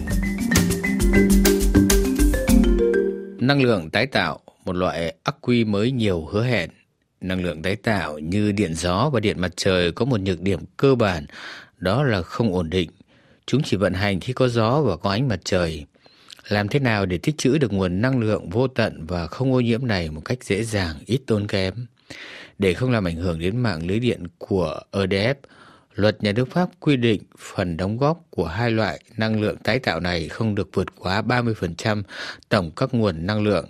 Năng lượng tái tạo, một loại ắc quy mới nhiều hứa hẹn. Năng lượng tái tạo như điện gió và điện mặt trời có một nhược điểm cơ bản, đó là không ổn định. Chúng chỉ vận hành khi có gió và có ánh mặt trời. Làm thế nào để tích trữ được nguồn năng lượng vô tận và không ô nhiễm này một cách dễ dàng, ít tốn kém? Để không làm ảnh hưởng đến mạng lưới điện của EDF, luật nhà nước Pháp quy định phần đóng góp của hai loại năng lượng tái tạo này không được vượt quá 30% tổng các nguồn năng lượng.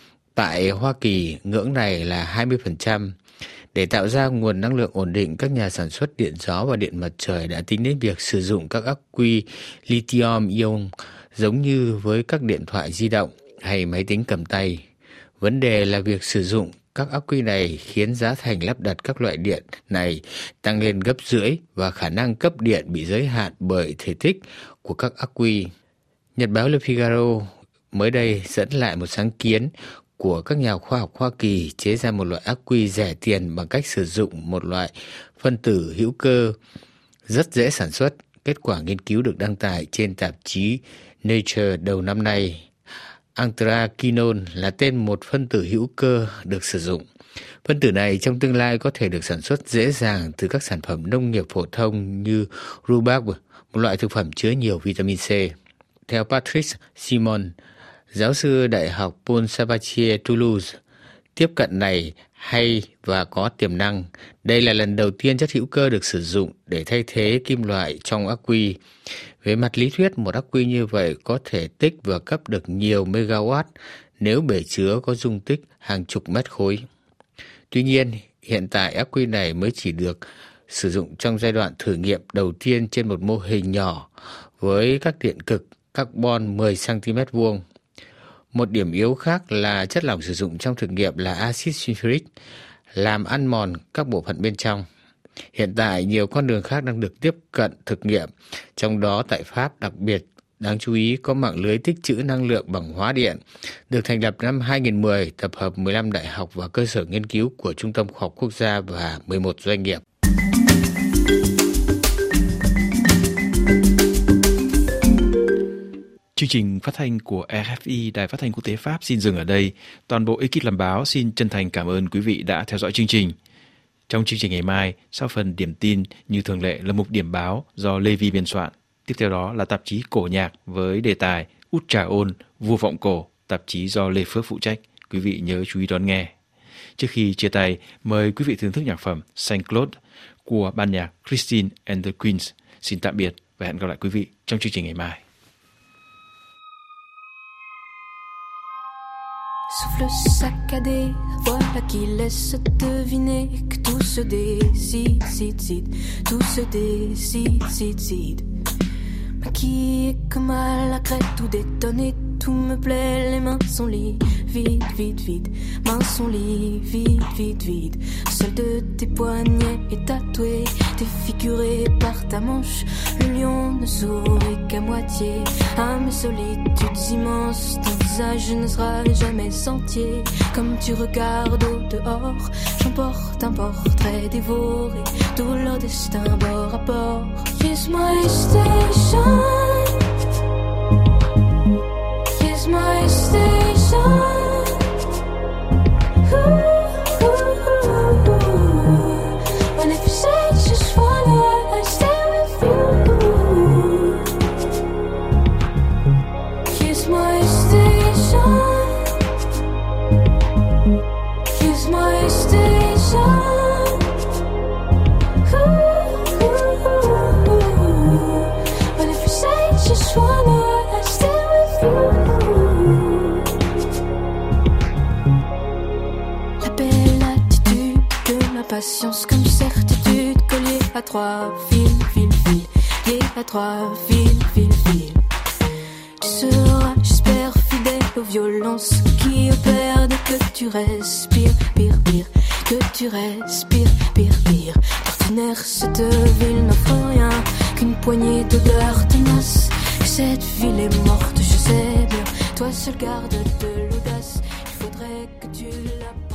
Tại Hoa Kỳ, ngưỡng này là 20%. Để tạo ra nguồn năng lượng ổn định, các nhà sản xuất điện gió và điện mặt trời đã tính đến việc sử dụng các ắc quy lithium-ion giống như với các điện thoại di động hay máy tính cầm tay. Vấn đề là việc sử dụng các ắc quy này khiến giá thành lắp đặt các loại điện này tăng lên gấp rưỡi và khả năng cấp điện bị giới hạn bởi thể tích của các ắc quy. Nhật báo Le Figaro mới đây dẫn lại một sáng kiến của các nhà khoa học Hoa Kỳ chế ra một loại ắc quy rẻ tiền bằng cách sử dụng một loại phân tử hữu cơ rất dễ sản xuất. Kết quả nghiên cứu được đăng tải trên tạp chí Nature đầu năm nay. Anthraquinone là tên một phân tử hữu cơ được sử dụng. Phân tử này trong tương lai có thể được sản xuất dễ dàng từ các sản phẩm nông nghiệp phổ thông như rhubarb, một loại thực phẩm chứa nhiều vitamin C. Theo Patrice Simon, giáo sư Đại học Paul Sabatier Toulouse, tiếp cận này hay và có tiềm năng. Đây là lần đầu tiên chất hữu cơ được sử dụng để thay thế kim loại trong ắc quy. Về mặt lý thuyết, một ắc quy như vậy có thể tích và cấp được nhiều megawatt nếu bể chứa có dung tích hàng chục mét khối. Tuy nhiên, hiện tại ắc quy này mới chỉ được sử dụng trong giai đoạn thử nghiệm đầu tiên trên một mô hình nhỏ với các điện cực carbon 10 cm vuông. Một điểm yếu khác là chất lỏng sử dụng trong thử nghiệm là axit sulfuric, làm ăn mòn các bộ phận bên trong. Hiện tại, nhiều con đường khác đang được tiếp cận thực nghiệm, trong đó tại Pháp đặc biệt đáng chú ý có mạng lưới tích trữ năng lượng bằng hóa điện, được thành lập năm 2010, tập hợp 15 đại học và cơ sở nghiên cứu của Trung tâm Khoa học Quốc gia và 11 doanh nghiệp. Chương trình phát thanh của RFI, Đài Phát thanh Quốc tế Pháp xin dừng ở đây. Toàn bộ ekip làm báo xin chân thành cảm ơn quý vị đã theo dõi chương trình. Trong chương trình ngày mai, sau phần điểm tin như thường lệ là mục điểm báo do Lê Vi biên soạn. Tiếp theo đó là tạp chí Cổ nhạc với đề tài Út Trà Ôn, Vua Vọng Cổ, tạp chí do Lê Phước phụ trách. Quý vị nhớ chú ý đón nghe. Trước khi chia tay, mời quý vị thưởng thức nhạc phẩm Saint Claude của ban nhạc Christine and the Queens. Xin tạm biệt và hẹn gặp lại quý vị trong chương trình ngày mai. Souffle saccadé, voilà qui laisse deviner que tout se décide, tout se décide. Maquillée comme à la crête, tout détonné, tout me plaît, les mains sont liées, vide, mains sont liées, vide. Seul de tes poignets est tatoué, défiguré par ta manche. Le lion ne sourit qu'à moitié. À mes solitudes immenses, ton visage ne sera jamais entier. Comme tu regardes au dehors, j'emporte un portrait dévoré, tout leur destin bord à bord. Kiss my station, kiss my station. Ooh, ooh, ooh, ooh. And if you say just wanna, I stay with you. Kiss my station, kiss my station. Ooh, ooh, ooh. And if you say just wanna, I stay with you. Patience comme certitude, collier à trois fils, lié à trois fils. Tu seras, j'espère, fidèle aux violences qui opèrent dès que tu respires, pire, que tu respires, pire. Partenaire, cette ville n'offre rien qu'une poignée d'odeurs tenaces. Que cette ville est morte, je sais bien, toi seul garde de l'audace. Il faudrait que tu la